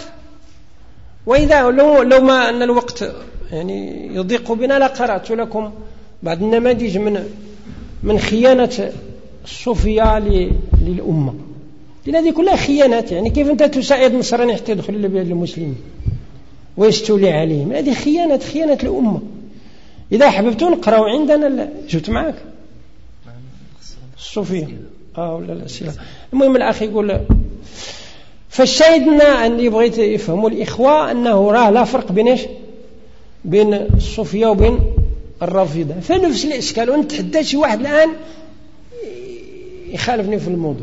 وإذا لو لو ما أن الوقت يعني يضيق بنا لقرأت لكم بعض النماذج من من خيانة الصوفية للأمة. هذه كلها خيانات. يعني كيف أنت تساعد نصراني حتى يدخل لبلاد المسلمين ويستولي عليهم؟ هذه خيانة خيانة الأمة. إذا أحببتوا نقرأوا عندنا جبت معك الصوفية آه ولا الأسئلة. المهم الأخ يقول فالشاهدنا أن بغيت يفهموا الإخوة أنه راه لا فرق بين إيش بين الصوفية وبين الرافضة. فنفس الإشكال. ونتحدى شي واحد الآن يخالفني في الموضوع،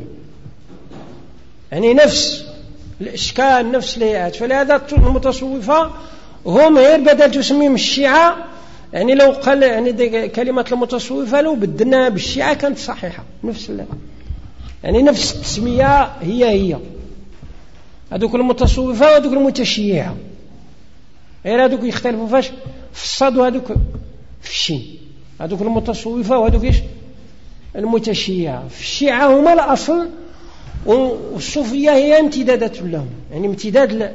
يعني نفس الإشكال نفس الهيئات. فلهذا المتصوفة هم غير بدل تسميهم الشيعة. يعني لو قال يعني كلمة المتصوفة لو بدلنا بالشيعة كانت صحيحة. نفس الله يعني نفس التسمية هي هي. هذوك المتصوفة وهذوك المتشيعة غير هذوك يختلفوا فاش في الصاد وهذوك في الشين. هذوك المتصوفة وهذوك إيش المتشيعة. في الشيعة هما الأصل، والصوفية هي امتدادات لهم، يعني امتداد ل...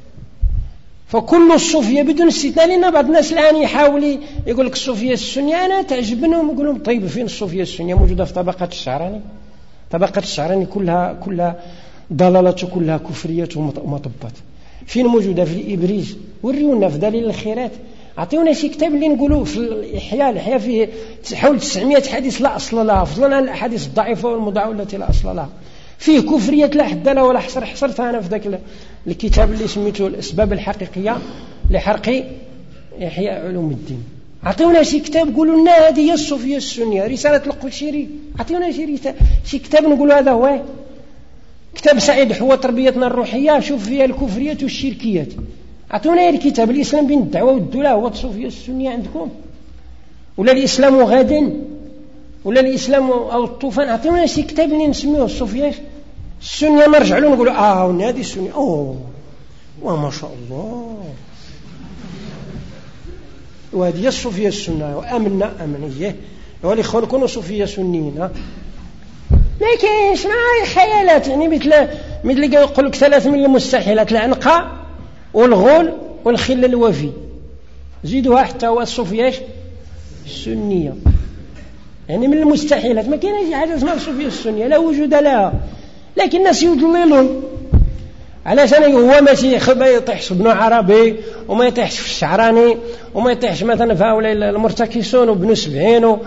فكل الصوفية بدون استثناء. لأن بعض الناس الآن يحاول يقول لك الصوفية السنية أنا تعجبنهم، يقول لهم طيب فين الصوفية السنية؟ موجودة في طبقة الشعراني. طبقة الشعراني كلها كلها ضلالات وكلها كفريات ومطبات. فين موجودة؟ في الإبريز. وريونا في دليل الخيرات. أعطيونا شي كتاب اللي نقولوا في الإحياء. الإحياء فيه حول تسعمائة حديث لا أصل لها، فضلا عن الأحاديث الضعيفة والمضاعفة التي لا أصل لها. فيه كفريات لا حد لها ولا حصر. حصرتها أنا في ذاك الكتاب اللي سميته الأسباب الحقيقية لحرق إحياء علوم الدين. أعطيونا شي كتاب قولوا لنا هذه هي الصوفية السنية، رسالة القشيري. أعطيونا شي شي كتاب نقولوا هذا هو كتاب سعيد حوى تربيتنا الروحية. شوف فيها الكفريات والشركيات. أعطونا الكتاب. الإسلام بين الدعوة والدولة هو الصوفية السنية عندكم، ولا الإسلام غدا، ولا الإسلام أو الطوفان؟ أعطونا شي كتاب اللي نسميه الصوفية السنية نرجع له نقول آه هذه السنية. أوه وما شاء الله وهذه الصوفية السنة وآمنا آمنية ولي خلقنا صوفية سنيين. ما كاينش معايا خيالات. يعني مثل مثل يقول لك ثلاث من المستحيلات: العنقاء والغول والخل الوفي. زيدوها حتى هو الصوفية السنية. يعني من المستحيلات ما كاينش حاجة اسمها الصوفية السنية، لا وجود لها. لكن الناس يضللون علشان هو ماشي ما يطيحش ابن عربي وما يطيحش في الشعراني وما يطيحش مثلا في هؤلاء المرتكسون وابن سبعين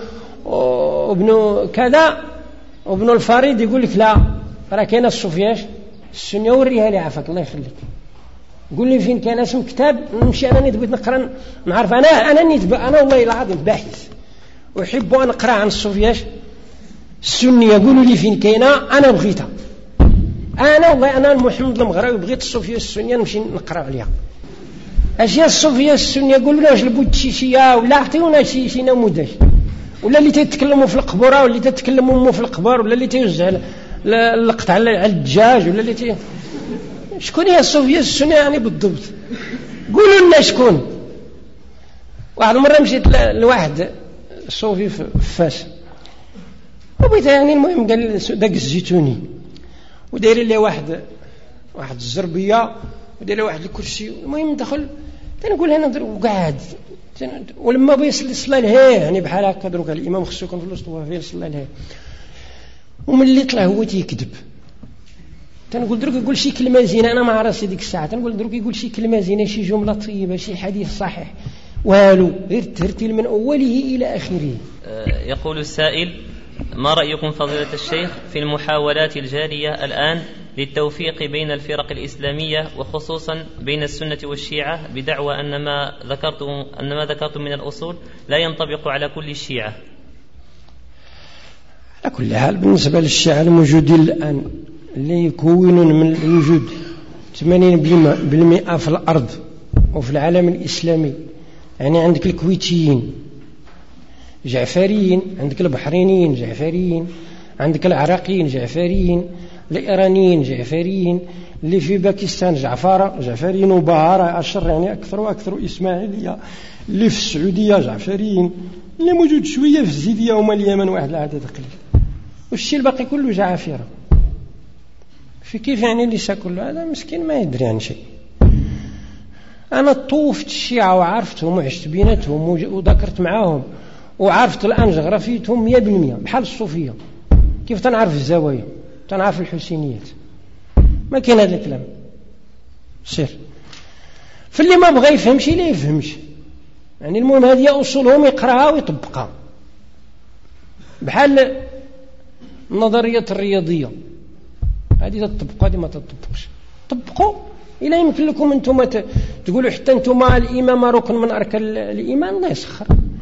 وابن كذا وابن الفريد. يقول لك لا راه كاينه الصوفية السنية. وريها لي عافاك الله يخليك. قول لي فين كان اسم كتاب نمشي انا نتبغي نقرا نعرف. انا انا نتبع انا والله العظيم باحث احب ان اقرا عن الصوفية السنية. قولوا لي فين كاينه انا بغيتها. انا والله انا محمد المغراوي بغيت الصوفية السنية نمشي نقرا عليها. اش هي الصوفية السنية؟ قولوا لنا واش البوتشيشيه ولا اعطيونا شي شي نموذج، ولا اللي تتكلموا في القبورة ولا اللي تتكلموا مو في القبر ولا اللي تيوزع القطع على الدجاج ولا اللي تي... شكون هي الصوفية السنية يعني بالضبط؟ قولوا لنا شكون. واحد المرة مشيت لواحد صوفي في فاس وبيت يعني المهم قال لي داك الزيتوني وداير لي واحد واحد الزربية وداير لي واحد الكرسي. المهم دخل تنقول انا ندير وقعد. ولما بيصلي صلى لها يعني بحال هكا دروك الامام خصو يكون في الوسط وهو فين صلى لها. وملي طلع هو تيكذب تنقول دروك يقول شي كلمه زينه. انا ما عرفتش ديك الساعه تنقول دروك يقول شي كلمه زينه شي جمله طيبه شي حديث صحيح والو غير ترتيل من اوله الى اخره. يقول السائل: ما رأيكم فضيلة الشيخ في المحاولات الجارية الآن للتوفيق بين الفرق الإسلامية وخصوصا بين السنة والشيعة بدعوى أن ما ذكرتم أن ما ذكرتم من الأصول لا ينطبق على كل الشيعة؟ على كل حال بالنسبة للشيعة الموجودين الآن اللي يكونون من الوجود ثمانين بالمئة في الأرض وفي العالم الإسلامي، يعني عندك الكويتيين جعفريين، عندك البحرينيين جعفريين، عندك العراقيين جعفريين، الإيرانيين جعفريين، اللي في باكستان جعفرة جعفريين وبهارة أشر يعني أكثر وأكثر إسماعيلية، اللي في السعودية جعفريين، اللي موجود شوية في الزيدية وما اليمن واحد العدد قليل، والشيء الباقي كله جعافرة. في كيف يعني ليس كله؟ هذا مسكين ما يدري عن شيء. أنا طوفت الشيعة وعرفتهم وعشت بيناتهم وذكرت معاهم وعرفت الآن جغرافيتهم مية بالمية بحال الصوفية. كيف تنعرف الزوايا تنعرف الحسينيات؟ ما كاين هذا الكلام. سير فاللي ما بغى يفهمش لا يفهمش، يعني المهم هذه أصولهم يقراها ويطبقها، بحال النظرية الرياضية هذه تطبقوا هذه ما تطبقش. طبقوا إلا يمكن لكم أنتم تقولوا حتى أنتم الإمام ركن من أركان الإيمان، الله يسخر،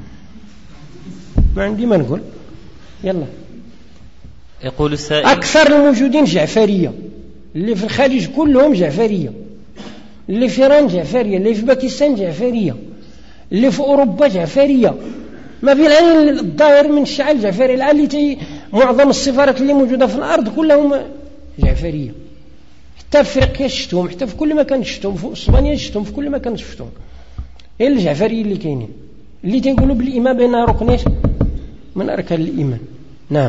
ما عندي ما نقول. يلا. يقول السائل: أكثر الموجودين جعفرية، اللي في الخليج كلهم جعفرية، اللي في إيران جعفرية، اللي في باكستان جعفرية، اللي في أوروبا جعفرية، ما في الآن الظاهر من الشيعة الجعفرية. الآن اللي معظم السفارات اللي موجودة في الأرض كلهم جعفرية، حتى في أفريقيا شفتهم، حتى في كل مكان شفتهم، في إسبانيا شفتهم، في كل مكان شفتهم. إيه الجعفرية اللي كاينين اللي تيقولوا بالإيمان بأنها ركن من أركان الإيمان. نعم.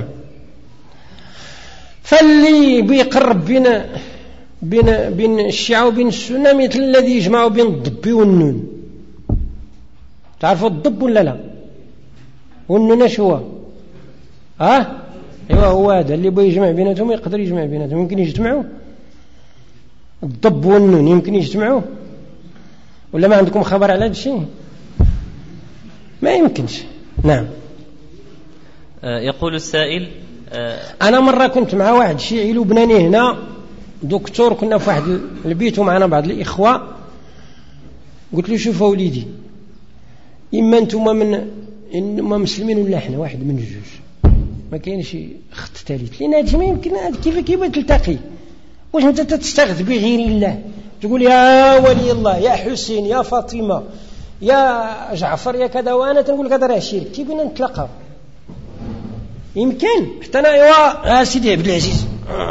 فاللي بيقرب بين بين بين الشيعة وبين السنة مثل الذي يجمع بين الضب والنون. تعرفوا الضب ولا لا؟ والنون اش هو؟ ها؟ ايوا هو هذا اللي بغى يجمع بيناتهم يقدر يجمع بيناتهم. يمكن يجتمعوا الضب والنون؟ يمكن يجتمعوا ولا ما عندكم خبر على هذا الشيء؟ ما يمكنش. نعم. يقول السائل: أنا مرة كنت مع واحد شيعي لبناني هنا دكتور، كنا في واحد البيت ومعنا بعض الإخوة، قلت له: شوف وليدي، إما أنتم من إنما مسلمين ولا إحنا واحد من الجوج، ما كاينش خط ثالث، لأن هذا ما يمكن. كيف كيف تلتقي؟ واش أنت تستغث بغير الله تقول يا ولي الله يا حسين يا فاطمة يا جعفر يا كذا، وأنا تنقول كذا راه شرك؟ كيف بدنا نتلاقاو؟ يمكن حتى أنا يا سيدي عبد العزيز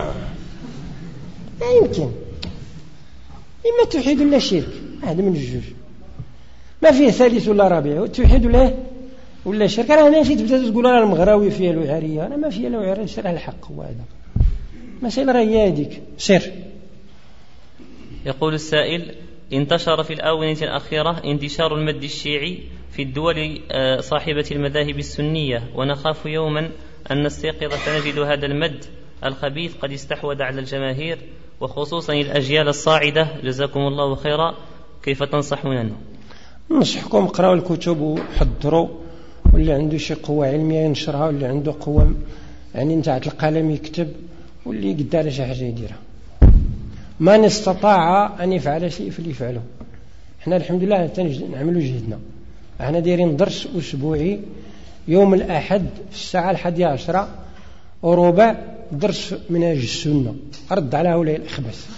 لا يمكن. إما توحيد ولا شرك، واحد من الجوج، ما فيه ثالث ولا رابع. توحيد ولا ولا شرك. أنا هنا نسيت بدأت تقول أنا المغراوي فيها الوعرية، أنا ما فيها الوعرية، سير على الحق. هو هذا مسألة راه هذيك. سير. يقول السائل: انتشر في الآونة الأخيرة انتشار المد الشيعي في الدول صاحبة المذاهب السنية، ونخاف يوما أن نستيقظ فنجد هذا المد الخبيث قد استحوذ على الجماهير وخصوصا الأجيال الصاعدة. جزاكم الله خيرا، كيف تنصحوننا؟ ننصحكم اقرأوا الكتب وحضروا، واللي عنده شي قوة علمية ينشرها، واللي عنده قوة يعني نتاعت القلم يكتب، واللي قد على شي حاجة يديرها. من استطاع أن يفعل شيء فليفعله. احنا الحمد لله نعملوا جهدنا. احنا دايرين درس أسبوعي يوم الأحد في الساعة الحادية عشرة وربع، درس منهج السنة، رد على هؤلاء الأخبث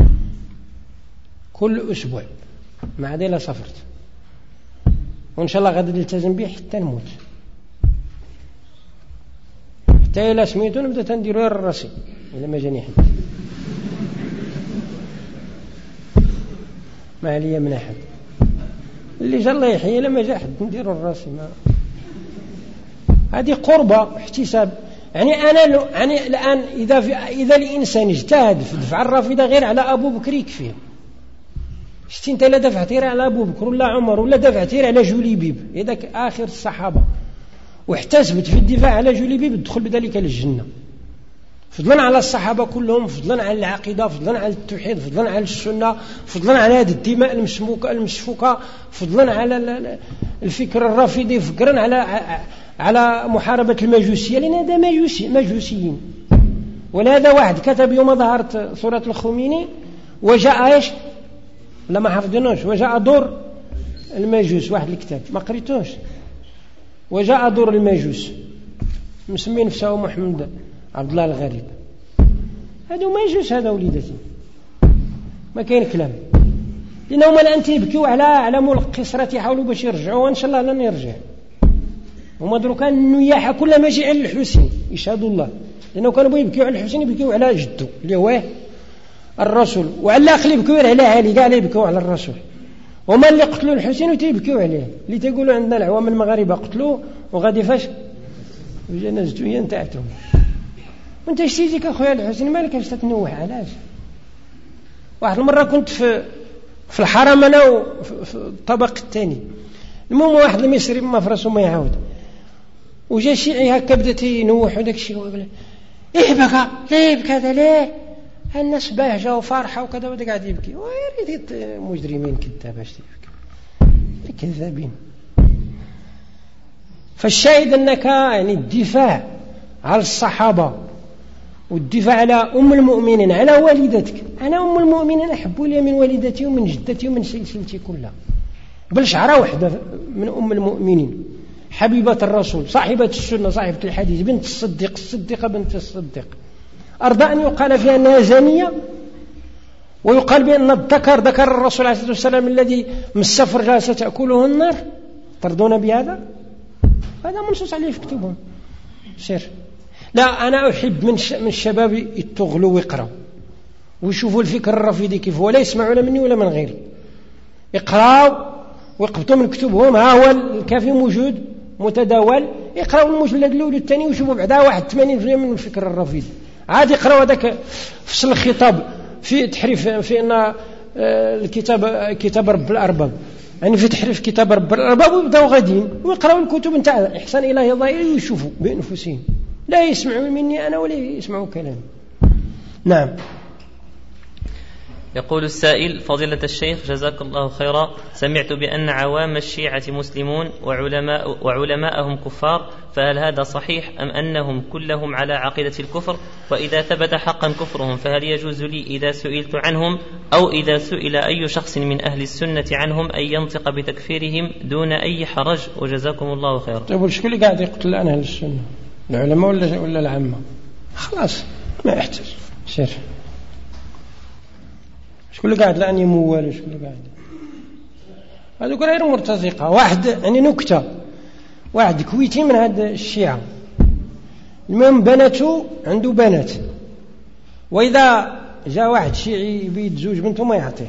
كل أسبوع، ما عاد إلا سافرت، وإن شاء الله غادي نلتزم به حتى نموت، حتى إلا سميتو نبدأ تنديرو الراسي إلا ما جاني حد، ما عليا من أحد. اللي جا الله يحيي لما جا حد نديرو الراسي. ما هذه قربة احتساب. يعني أنا لو يعني الآن إذا في إذا الإنسان اجتهد في دفع الرافضة غير على أبو بكر يكفيه. شتي أنت لا دفعت غير على أبو بكر ولا عمر ولا دفعت غير على جوليبيب هذاك آخر الصحابة واحتسبت في الدفاع على جوليبيب الدخول بذلك للجنة، فضلا على الصحابة كلهم، فضلا على العقيدة، فضلا على التوحيد، فضلا على السنة، فضلا على هذه الدماء المسفوكة المسفوكة، فضلا على الفكر الرافضي، فكرا على على محاربة المجوسية، لأن هذا مجوسي مجوسيين. ولهذا واحد كتب يوم ظهرت سورة الخميني وجاء ايش لا ما حفظناش، وجاء دور المجوس، واحد الكتاب ما قريتوش، وجاء دور المجوس، مسمين نفسه محمد عبد الله الغريب. هذا مجوس، هذا وليدتي ما كاين كلام، لأنهم الآن تيبكيوا على على مول القصرة يحاولوا باش يرجعوا، وإن شاء الله لن يرجع. هما دروكا النياحة كلها ماشي على الحسين يشهدوا الله، لأنه كانوا يبكيوا على الحسين يبكيوا على جده اللي هو الرسول، وعلى الآخر يبكيوا على علي كاع اللي يبكيوا على الرسول. وما اللي قتلوا الحسين وتيبكيوا عليه، اللي تيقولوا عندنا العوام المغاربة قتلوه وغادي فاش وجنازته هي نتاعتهم. وانت اش تيجيك اخويا الحسين مالك اش تتنوح علاش؟ واحد المرة كنت في في الحرم انا وفي الطبق الثاني، المهم واحد المصري ما فراسو ما يعاود، وجا شيعي هكا بدا تينوح وداك الشيء ويقول ايه بكى ليه بكى هذا ليه؟ الناس باهجه وفرحه وكذا ودا قاعد يبكي، ويريد مجرمين كذاب اش تيبكي كذابين. فالشاهد انك يعني الدفاع على الصحابه والدفاع على ام المؤمنين على والدتك، انا ام المؤمنين احب لي من والدتي ومن جدتي ومن سلسلتي كلها، بل شعره واحده من ام المؤمنين حبيبه الرسول صاحبه السنه صاحبه الحديث بنت الصديق الصديقه بنت الصديق، أرضى أن يقال فيها أنها زانية ويقال بأن الذكر ذكر الرسول عليه الصلاة والسلام الذي مس فرجها ستأكله النار، ترضون بهذا؟ هذا منصوص عليه في كتبهم. سير لا أنا أحب من من الشباب يتغلوا ويقرأوا ويشوفوا الفكر الرافضي كيف هو، لا يسمعوا لا مني ولا من غيري، يقرأوا ويقبطوا من كتبهم، ها هو الكافي موجود متداول، يقرأوا المجلد الأول والثاني ويشوفوا بعدها واحد ثمانين بالمئة من الفكر الرافضي، عاد يقرأوا هذاك فصل الخطاب في تحريف في أن الكتاب كتاب رب الأرباب، يعني في تحريف كتاب رب الأرباب، ويبدأوا غاديين ويقرأوا الكتب نتاع إحسان إلهي ظاهري ويشوفوا بأنفسهم، لا يسمعوا مني أنا ولا يسمعوا كلامي. نعم. يقول السائل: فضيلة الشيخ جزاك الله خيرا، سمعت بأن عوام الشيعة مسلمون وعلماء وعلماءهم كفار، فهل هذا صحيح أم أنهم كلهم على عقيدة الكفر؟ وإذا ثبت حقا كفرهم فهل يجوز لي إذا سئلت عنهم أو إذا سئل أي شخص من أهل السنة عنهم أن ينطق بتكفيرهم دون أي حرج؟ وجزاكم الله خيرا. طيب شكون اللي قاعد يقتل عن أهل السنة؟ العلماء ولا ولا العامة؟ خلاص ما يحتاج. سير شكون اللي قاعد لأني موال شكون اللي قاعد هذا غير مرتزقة. واحد يعني نكتة، واحد كويتي من هاد الشيعة، المهم بنته عنده بنات، وإذا جاء واحد شيعي يبيد زوج بنته ما يعطيه،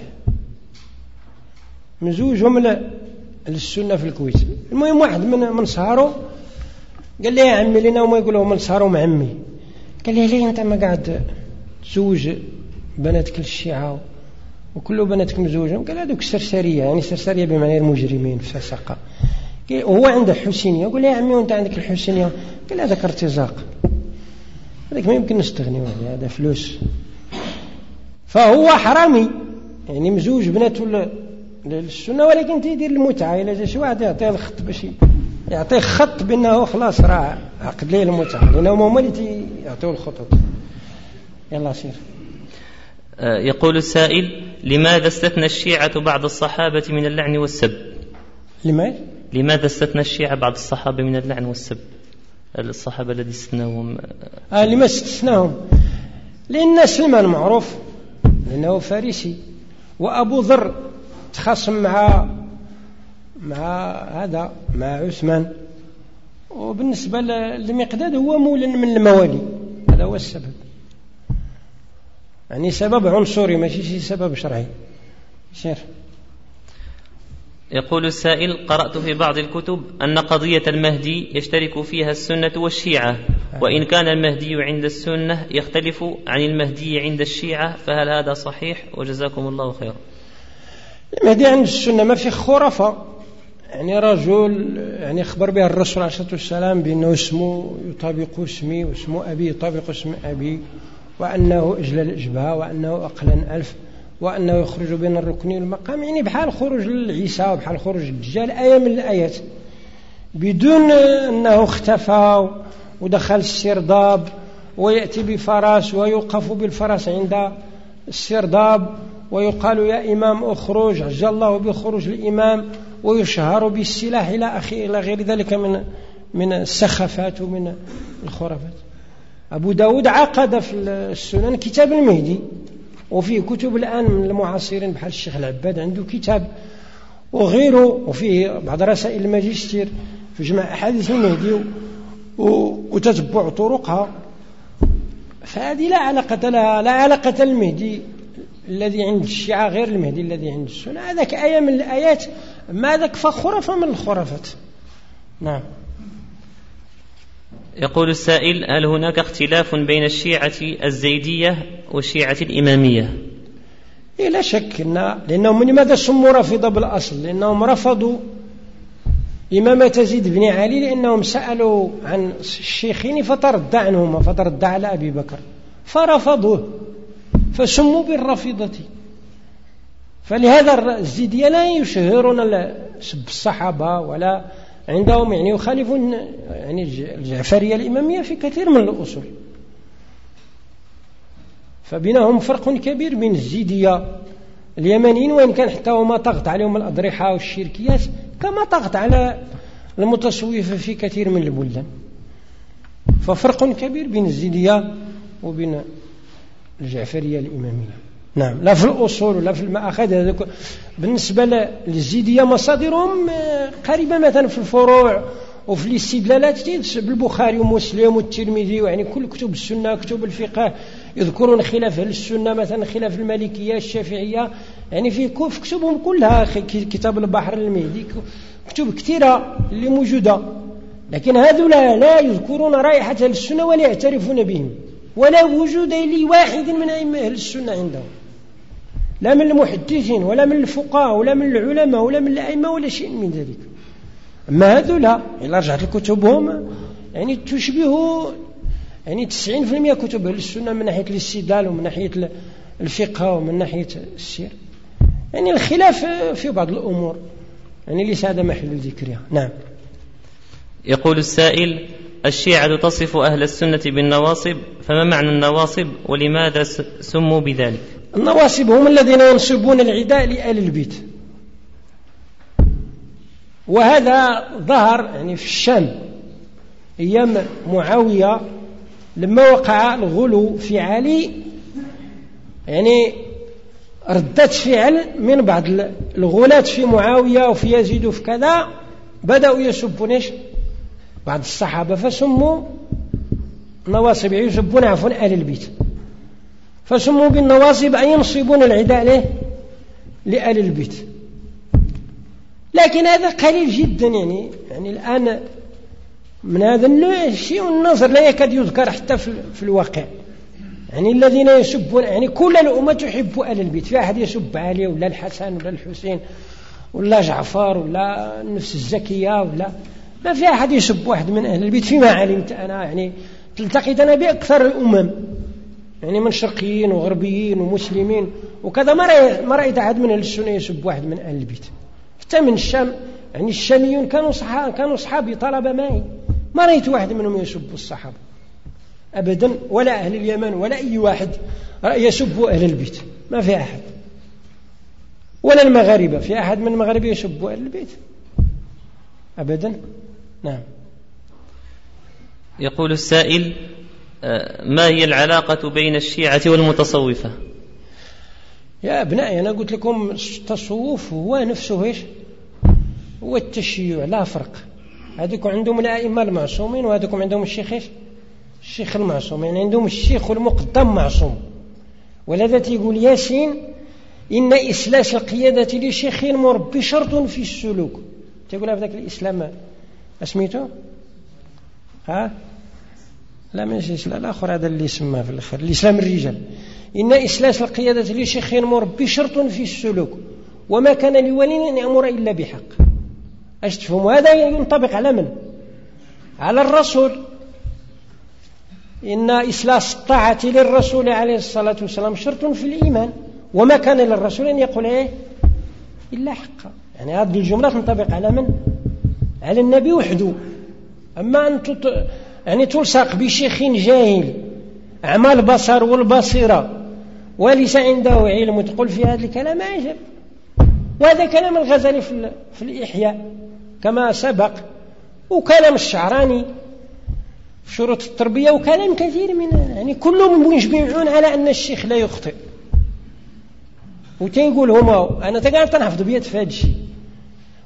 مزوجهم للسنة في الكويت. المهم واحد من من صهارو قال لي يا عمي لنا وما يقولوا من صهارو مع عمي، قال لي ليه أنت ما قاعد تزوج بناتك للشيعة وكل بناتك مزوجهم؟ قال هذوك سرسرية، يعني سرسرية بمعنى المجرمين في فسقة. وهو عنده حسينية، يقول لي يا عمي وانت عندك الحسينية؟ قال هذاك ارتزاق، هذاك ما يمكن نستغني عليه، هذا فلوس. فهو حرامي يعني مزوج بناته للسنة، ولكن تيدير المتعة. إلا جا شي واحد يعطيه الخط باش يعطيه خط بأنه خلاص راه عقد ليه المتعة، لأنهم هما اللي يعطيو الخطط. يلا سير. يقول السائل: لماذا استثنى الشيعة بعض الصحابة من اللعن والسب؟ لماذا؟ لماذا استثنى الشيعة بعض الصحابة من اللعن والسب؟ الصحابة الذي استثناهم آه لما استثناهم؟ لأن سلمان معروف لأنه فارسي، وأبو ذر تخاصم مع مع هذا مع عثمان، وبالنسبة للمقداد هو مولى من الموالي، هذا هو السبب، يعني سبب عنصري ماشي سبب شرعي. شير. يقول السائل: قرأت في بعض الكتب أن قضية المهدي يشترك فيها السنة والشيعة، وإن كان المهدي عند السنة يختلف عن المهدي عند الشيعة، فهل هذا صحيح؟ وجزاكم الله خيرا. المهدي عند السنة ما في خرافة، يعني رجل يعني أخبر به الرسول عليه الصلاة والسلام بأنه اسمه يطابق اسمي واسمه أبي يطابق اسم أبي، وأنه أجل الإجباء، وأنه أقلن ألف، وأنه يخرج بين الركن والمقام، يعني بحال خروج لعيسى وبحال خروج الدجال، آية من الآيات، بدون أنه اختفى ودخل السرداب ويأتي بفرس ويوقف بالفرس عند السرداب ويقال يا إمام أخرج، عجل الله بخروج الإمام، ويشهر بالسلاح إلى أخي إلى غير ذلك من من السخافات ومن الخرافات. أبو داود عقد في السنن كتاب المهدي، وفيه كتب الآن من المعاصرين بحال الشيخ العباد عنده كتاب وغيره، وفيه بعض رسائل الماجستير في جمع أحاديث المهدي وتتبع طرقها، فهذه لا علاقة لها، لا علاقة المهدي الذي عند الشيعة غير المهدي الذي عند السنة. هذاك آية من الآيات، ما ذاك فخرافة من الخرافات. نعم. يقول السائل: هل هناك اختلاف بين الشيعة الزيدية والشيعة الإمامية؟ إيه لا شك إن لأنهم لماذا سموا رافضة بالأصل؟ لأنهم رفضوا إمامة يزيد بن علي، لأنهم سألوا عن الشيخين فترد عنهما، فترد على أبي بكر فرفضوه فسموا بالرافضة. فلهذا الزيدية لا يشهرون سب الصحابة ولا عندهم يعني يخالفون يعني الجعفرية الإمامية في كثير من الأصول. فبينهم فرق كبير بين الزيدية اليمنيين، وإن كان حتى هما طغت عليهم الأضرحة والشركيات كما طغت على المتصوفة في كثير من البلدان. ففرق كبير بين الزيدية وبين الجعفرية الإمامية. نعم، لا في الأصول ولا في المآخذ. بالنسبة للزيدية مصادرهم قريبة مثلا في الفروع وفي الاستدلالات بالبخاري ومسلم والترمذي، يعني كل كتب السنة كتب الفقه يذكرون خلاف أهل السنة، مثلا خلاف المالكية الشافعية، يعني في كتبهم كلها، كتاب البحر المهدي، كتب كثيرة اللي موجودة. لكن هذولا لا يذكرون رائحة أهل السنة ولا يعترفون بهم، ولا وجود لواحد من أئمة أهل السنة عندهم، لا من المحدثين ولا من الفقهاء ولا من العلماء ولا من الأئمة ولا شيء من ذلك. أما هذولا إذا رجعت لكتبهم يعني تشبه يعني تسعين في المئة كتب أهل السنة من ناحية الاستدلال ومن ناحية الفقه ومن ناحية السير. يعني الخلاف في بعض الأمور يعني ليس هذا محل ذكرها. نعم. يقول السائل: الشيعة تصف أهل السنة بالنواصب، فما معنى النواصب ولماذا سموا بذلك؟ النواصب هم الذين ينصبون العداء لآل البيت، وهذا ظهر يعني في الشام أيام معاوية لما وقع الغلو في علي، يعني ردت فعل من بعض الغلاة في معاوية وفي يزيد وفي كذا، بدأوا يسبون بعض الصحابة فسموا نواصب، يسبون عفوا آل البيت، فسموا بالنواصب أي ينصبون العداء له لآل البيت. لكن هذا قليل جدا، يعني يعني الآن من هذا النوع الشيء والنظر لا يكاد يذكر حتى في الواقع. يعني الذين يسبون يعني كل الأمة تحب آل البيت، في أحد يسب علي ولا الحسن ولا الحسين ولا جعفر ولا النفس الزكية، ولا ما في أحد يسب واحد من أهل البيت فيما علمت أنا. يعني تلتقيت أنا بأكثر الأمم يعني من شرقيين وغربيين ومسلمين وكذا، ما رأيت أحد من أهل السنة يسب واحد من أهل البيت. حتى من الشام يعني الشاميون كانوا صحابي كانوا صحابي طلبة معي، ما رأيت واحد منهم يسب الصحابة أبدا، ولا أهل اليمن ولا أي واحد يسب أهل البيت، ما في أحد. ولا المغاربة، في أحد من المغاربة يسب أهل البيت أبدا. نعم. يقول السائل: ما هي العلاقة بين الشيعة والمتصوفة؟ يا أبنائي أنا قلت لكم التصوف هو نفسه إيش؟ هو التشيع، لا فرق. هذوك عندهم الأئمة المعصومين وهذوكم عندهم الشيخ إيش؟ الشيخ المعصوم، يعني عندهم الشيخ المقدم معصوم. ولذا يقول ياسين: إن إسلاس القيادة لشيخ مربي شرط في السلوك. تقول هذاك الإسلام اسميته ها لا ماشي لا الآخر، هذا اللي سماه في الآخر الإسلام الرجال. إن إسلاس القيادة لشيخ مربي شرط في السلوك، وما كان لولي أن يأمر إلا بحق. أش تفهم؟ هذا ينطبق على من؟ على الرسول. إن إسلاس الطاعة للرسول عليه الصلاة والسلام شرط في الإيمان، وما كان للرسول أن يقول إيه إلا حقا. يعني هذه الجملة تنطبق على من؟ على النبي وحده. أما أن تط... يعني تلصق بشيخ جاهل أعمى البصر والبصيرة وليس عنده علم وتقول في هذا الكلام عجب. وهذا كلام الغزالي في, في الإحياء كما سبق، وكلام الشعراني في شروط التربية، وكلام كثير من يعني كلهم يجمعون على أن الشيخ لا يخطئ. وتنقول هما أنا تقال تنحفظ بيت في هذا الشيء،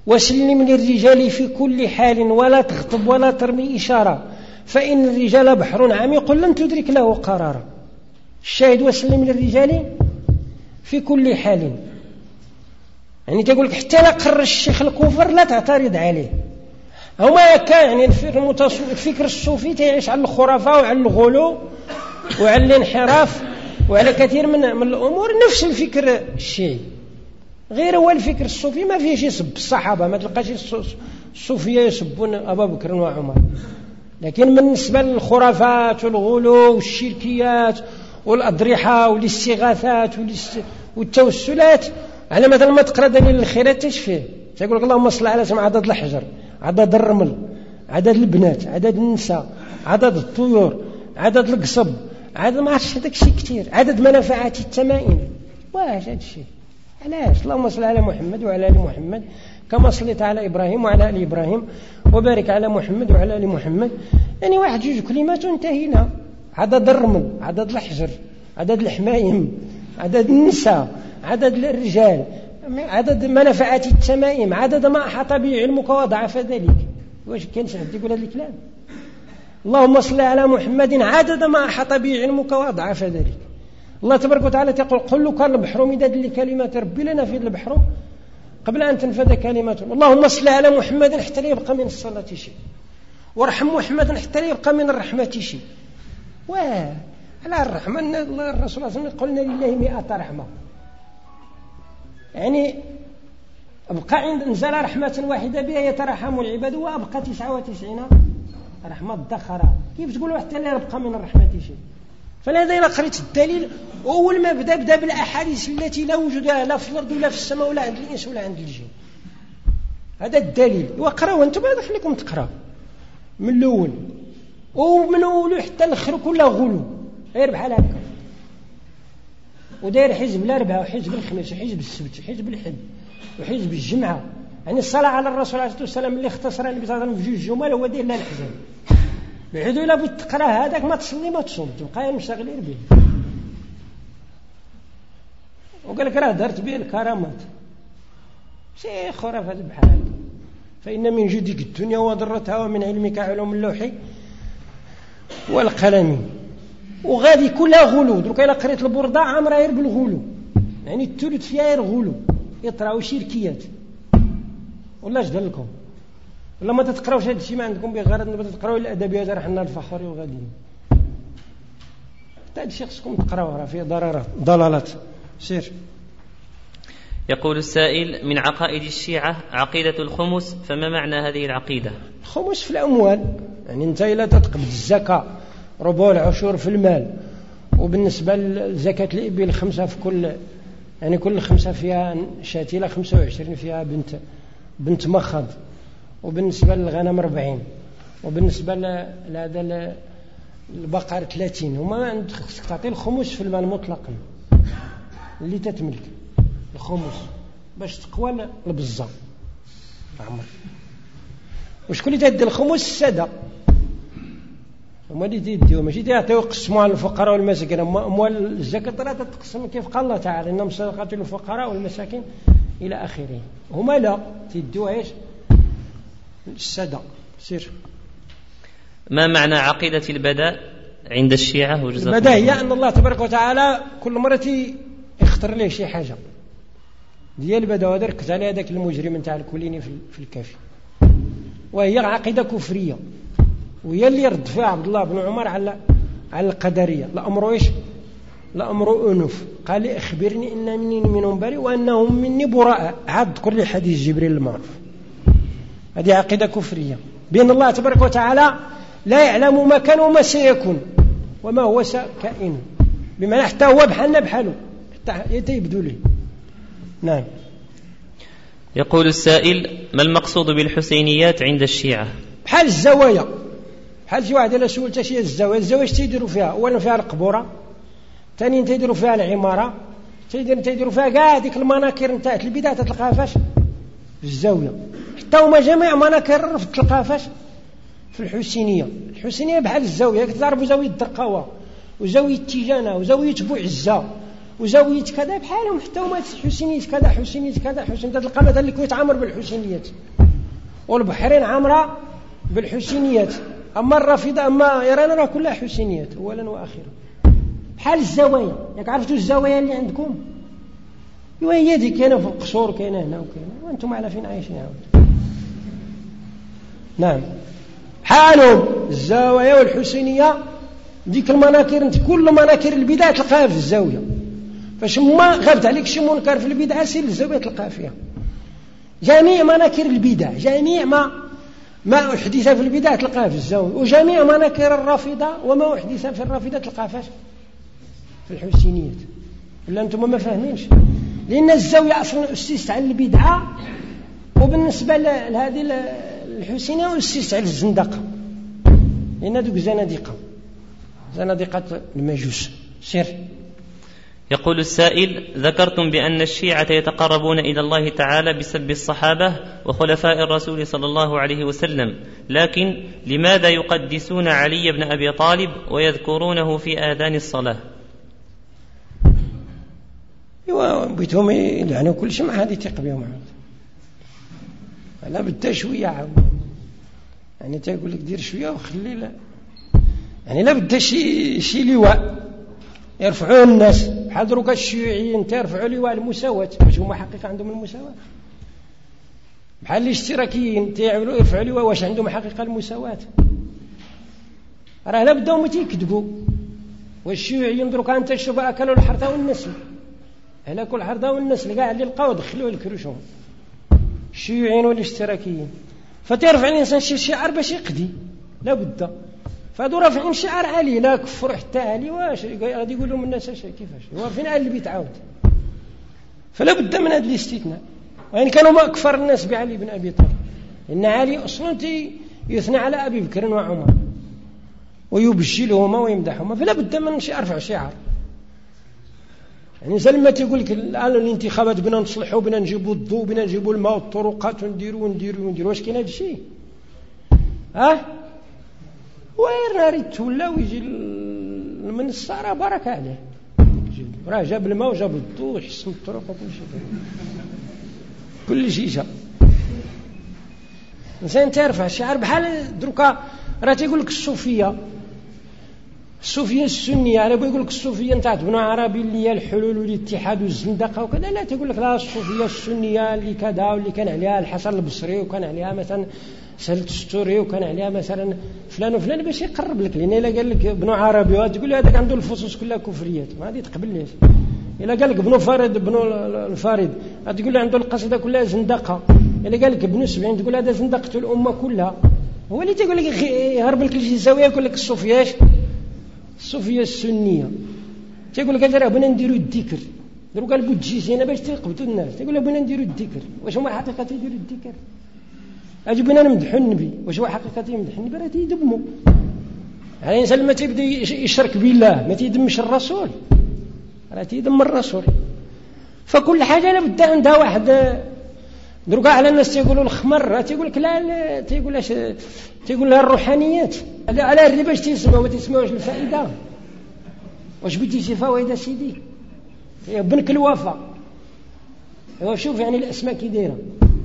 وسلم للرجال في كل حال ولا تخطب ولا ترمي إشارة فإن الرجال بحر عميق لن تدرك له قرارا. الشاهد وسلم للرجال في كل حال، يعني تقول لك حتى لا قرر الشيخ الكفر لا تعترض عليه. هما كان يعني الفكر الصوفي تعيش على الخرافة وعلى الغلو وعلى الانحراف وعلى كثير من من الأمور. نفس الفكر الشيعي غير هو الفكر الصوفي ما فيش يسب الصحابة، ما تلقاش الصوفية يسبون أبا بكر وعمر، لكن بالنسبة للخرافات والغلو والشركيات والأضرحة والاستغاثات والتوسلات، على مثلا ما تقرأ دليل الخيرات تشفيه تقول لك اللهم صل على سيدنا عدد الحجر، عدد الرمل، عدد البنات، عدد النساء، عدد الطيور، عدد القصب، عدد ما عرفش هذاك الشيء كثير، عدد منافعات التمائم. واش هذا الشيء علاش؟ اللهم صل على محمد وعلى ال محمد كما صليت على إبراهيم وعلى ال إبراهيم وبارك على محمد وعلى ال محمد. يعني واحد جوج كلمات وانتهينا. عدد الرمل، عدد الحجر، عدد الحمايم، عدد النساء، عدد الرجال، عدد منافعات التمائم، عدد ما أحاط به علمك وضعف ذلك. واش كاين شي حد يقول هذا الكلام؟ اللهم صل على محمد عدد ما أحاط به علمك وضعف ذلك. الله تبارك وتعالى تقول قل لو كان البحر مداد لكلمات ربي لنفد البحر قبل أن تنفذ كلماته. اللهم صل على محمد حتى لا يبقى من الصلاة شيء، وارحم محمد حتى لا يبقى من الرحمة شيء. واه على الرحمة الله الرسول صلى الله عليه وسلم قلنا لله مئة رحمة، يعني أبقى عند نزل رحمة واحدة بها يترحم العباد وأبقى تسعة وتسعين رحمة الدخرة. كيف تقولوا حتى لا يبقى من الرحمة شيء؟ فلهذا إذا قريت الدليل أول ما بدأ بدأ بالأحاديث التي لا وجود لا في الأرض ولا في السماء ولا عند الإنس ولا عند الجن. هذا الدليل. وقرأوا أنتم هذا خليكم تقرأ من الأول ومن أول حتى الآخر كله غلو غير بحال هكا. وداير حزب الأربعاء وحزب الخميس وحزب السبت وحزب الحد وحزب الجمعة. يعني الصلاة على الرسول عليه الصلاة والسلام اللي اختصر النبي صلى الله عليه وسلم في جوج جمل هو داير لها الحزب. بعدو إلا بغيت تقرأ هذاك ما تصلي ما تصوم تبقى مشغلين به. وقال لك راه دارت به الكرامات شيء خرافات بحال هكا. فإن من جودك الدنيا وضرتها ومن علمك علوم اللوح والقلم. وغادي كلها غلو. دروك إلا قريت البردة عامرة غير بالغلو، يعني الثلث فيها غير غلو يطرأوا شركيات. والله اش دار لكم؟ ولا ما تتقراوش هذا الشيء ما عندكم بغرض ما تتقراو الأدبيات راه حنا الفخوري وغاديين. هذا الشيء خصكم تقراوه راه فيه ضررات ضلالات. سير. يقول السائل من عقائد الشيعة عقيدة الخمس، فما معنى هذه العقيدة؟ الخمس في الأموال، يعني أنت إلا تتقبض الزكاة ربع العشور في المال، وبالنسبة لزكاة الإبل خمسة في كل، يعني كل خمسة فيها شاتيلة، خمسة وعشرين فيها بنت بنت مخض، وبالنسبة للغنم أربعين، وبالنسبة لهذا البقر ثلاثين. وما عندك خصك تعطي الخمس في المال مطلقا اللي تتملك الخمس باش تقوى البزة عمر. وشكون اللي تدي الخمس؟ السادة هما اللي تيديو، ماشي تيعطيو يقسموها للفقراء والمساكين. اموال الزكاة راه تتقسم كيف قال الله تعالى انما الصدقات للفقراء والمساكين الى اخره. هما لا تيديو ايش؟ السادة. سير. ما معنى عقيدة البداء عند الشيعة؟ البداء هي أن الله تبارك وتعالى كل مرة يختار له شي حاجة ديال البداء. ودركت على هذاك المجرم نتاع الكليني في الكافي، وهي عقيدة كفرية، وهي اللي يرد فيها عبد الله بن عمر على على القدرية. الأمر إيش؟ الأمر أنف. قال لي أخبرني إن مني منهم بريء وأنهم مني براء. عاد ذكر لي حديث جبريل المعروف. هذه عقيدة كفرية بأن الله تبارك وتعالى لا يعلم ما كان وما سيكون وما هو كائن، بمعنى حتى هو بحالنا بحاله حتى يبدو له. نعم. يقول السائل ما المقصود بالحسينيات عند الشيعة؟ بحال الزوايا، بحال شي واحد إلا سولت شي الزوايا، الزوايا اش تيديروا فيها؟ أولا فيها القبورة، ثانيا تيديروا فيها العمارة، تيديروا تيديروا فيها كاع ديك المناكر نتاع البدع تلقاها فاش؟ في الزاوية. حتى هما جميع مناكر تلقاها فاش؟ في الحسينية. الحسينية بحال الزاوية، كتعرفوا زاوية الدرقاوة وزاوية تيجانة وزاوية بوعزة وزاوية كذا بحالهم، حتى هما حسينية كذا حسينية كذا حسين. تلقى مثلا الكويت عامر بالحسينيات، والبحرين عامرة بالحسينيات، أما الرافضة أما إيران راه كلها حسينيات أولا وآخرا. بحال الزوايا، ياك عرفتوا الزوايا اللي عندكم؟ ايوا هي دي كاينه في القصور، كاينه هنا وكاينه، وانتم على فين عايشين عاود. نعم حالهم الزوايا والحسينيه، ديك المناكر انت كل مناكر البدع تلقاها في الزاويه، فاش ما غابت عليك شي منكر في البدعه سير للزاويه تلقاها فيها. جميع مناكر البدع، جميع ما ما احدث في البدع تلقاها في الزاويه، وجميع مناكر الرافضه وما احدث في الرافضه تلقاها فاش؟ في الحسينيات. ولا انتم ما فاهمينش؟ لان الزاويه اصلا اسست على البدعه، وبالنسبه لهذه الحسينيه اسست على الزندقه، لان دوك زنادقه زنادقه المجوس. سير. يقول السائل: ذكرتم بأن الشيعة يتقربون إلى الله تعالى بسب الصحابة وخلفاء الرسول صلى الله عليه وسلم، لكن لماذا يقدسون علي بن أبي طالب ويذكرونه في آذان الصلاة؟ ايوا بغيتهم يلعنوا كل شيء، ما هذه ثق بهم عاود، لا بدا شويه عاود، يعني تيقول لك دير شويه وخلي، لا يعني لا بدا شي شي لواء يرفعوه الناس، بحال دروك الشيوعيين تيرفعوا لواء المساواة، واش هما حقيقه عندهم المساواة؟ بحال الاشتراكيين تيعملوا يرفعوا لواء، واش عندهم حقيقه المساواة؟ راه لا بداو تيكذبوا. والشيوعيين دروك انت شوف اكلوا الحرثه والنسل، هلاكوا الحرثه والنسل كاع اللي لقاو دخلوه لكروشهم، الشيوعيين والاشتراكيين. فترفع الانسان شي شعار باش يقضي، لا بد. فهادو رافعين شعار عالي، لا كفروا حتى علي، واش غادي يقول لهم الناس اش كيفاش هو فين علي البيت عاود؟ فلا بد من هذا الاستثناء. وان كانوا ما اكفر الناس بعلي بن ابي طالب، ان علي اصلا يثنى على ابي بكر وعمر ويبجلهما ويمدحهما، فلا بد من شي ارفع شعار. يعني لما تيقول لك الان الانتخابات بنا نصلحوا، بنا نجيبوا الضوء، بنا نجيبوا الماء والطرقات ونديروا ونديروا ونديروا، واش كاين هذا الشيء؟ ها وين راه تولى ويجي من الصحراء بركه عليه، راه جاب الماء وجاب الضوء وحسن الطرق وكل شيء، كل شيء جا. انسان ترفع شعار بحال دروكا راه تيقول لك الصوفيه الصوفيه السنيه، انا بيقول لك الصوفيه نتاع ابن عربي اللي هي الحلول والاتحاد والزندقه وكذا، لا تيقول لك لا الصوفيه السنيه اللي كذا، واللي كان عليها الحسن البصري وكان عليها مثلا سهل التستوري وكان عليها مثلا فلان وفلان، باش يقرب لك. لان الا قال لك ابن عربي وتقول له هذاك عنده الفصوص كلها كفريات، ما غادي تقبلش. الا قال لك ابن فريد ابن الفارد تقول له عنده القصيده كلها زندقه. الا قال لك ابن سبعين تقول هذا زندقه الامه كلها. هو اللي تيقول لك يهرب لك لشي زاويه يقول لك الصوفيه الصوفيه السنيه، تيقول لك راه بنا نديروا الذكر، دروك قال بوتجيزينا باش تيقبطوا الناس، تيقول لك بنا نديروا الذكر. واش هما الحقيقه تيديروا الذكر؟ اجي بنا نمدحوا النبي، واش هو حقيقه يمدح النبي؟ راه تيدموا. يعني الانسان لما تيبدا يشرك بالله ما تيدمش الرسول، راه تيدم الرسول. فكل حاجه لابد عندها واحد. دروك على الناس تيقولوا الخمر، تيقول لك لا، تيقول اش تيقول لها الروحانيات، على الربا باش تيسمعوا ما تيسمعوش الفائده. واش بدي شي فوائد سيدي؟ يا بنك الوفا. هو شوف يعني الاسماء كي دايره.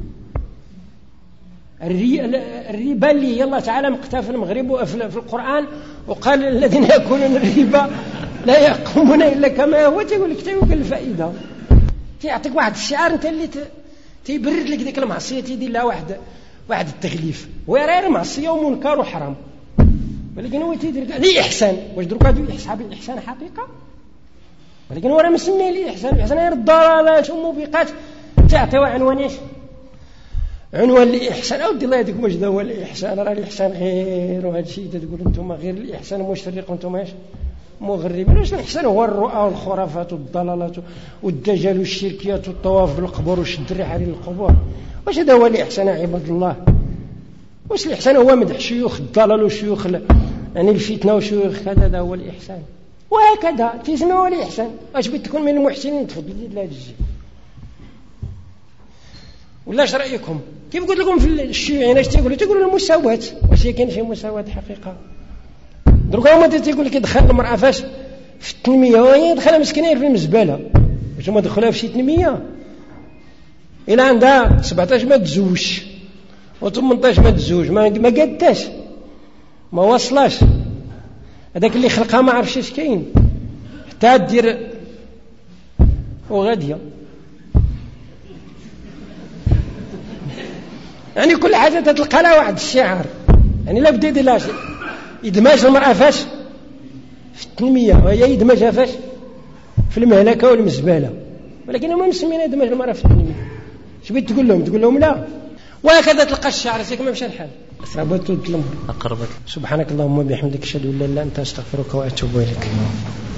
الربا اللي الله تعالى مقتها في المغرب في القرآن، وقال الذين يأكلون الربا لا يقومون إلا كما هو، تيقول لك تيقول الفائدة، تيعطيك واحد الشعار انت اللي تيبرد لك ديك المعصية، تيدير لها واحد واحد التغليف، ويرى معصية ومنكر وحرام، ولكن هو تيدير لي إحسان. واش دروك هادو يحسب الإحسان حقيقة؟ ولكن هو راه مسميه لي إحسان. الإحسان غير الضلالات والموبقات، تعطيو عنوان ايش؟ عنوان الإحسان. أودي الله يديكم واش هو الإحسان؟ راه الإحسان غير وهذا الشيء تقول أنتم غير الإحسان مشرق وأنتم ايش مغربين. واش الإحسان هو الرؤى والخرافات والضلالات والدجال والشركيات والطواف بالقبور وشد الرحال للقبور؟ واش هذا هو الإحسان يا عباد الله؟ واش الإحسان هو مدح شيوخ الضلال وشيوخ يعني الفتنة وشيوخ كذا؟ هذا هو الإحسان. وهكذا تسمى هو الإحسان. واش بتكون من المحسنين؟ تفضل زيد لهذا الشيء. ولا اش رايكم؟ كيف قلت لكم في الشيوعيين اش تيقولوا؟ تيقولوا المساواه. واش كاين شي مساواه حقيقه؟ دروك هما تيقول لك يدخل المراه فاش في التنمية وهي دخلها مسكينة في المزبلة باش ما دخلها في شي تنمية. إلى عندها سبعطاش ما تزوج وثمنطاش ما تزوج ما ما قداش ما وصلاش. هذاك اللي خلقها ما عرفش اش كاين حتى دير وغاديه. يعني كل حاجه تتلقى لها واحد الشعار. يعني لا بدا يدير لها يدمج المراه فاش في التنميه وهي يدمجها فاش في المهلكه والمزبله. ولكن هما مسمين يدمج المراه في التنميه. اش بغيت تقول لهم؟ تقول لهم لا. وهكذا تلقى الشعر سيك ما مشى الحال. أقربت. أقربت. سبحانك اللهم وبحمدك أشهد أن لا إله إلا أنت أستغفرك وأتوب إليك.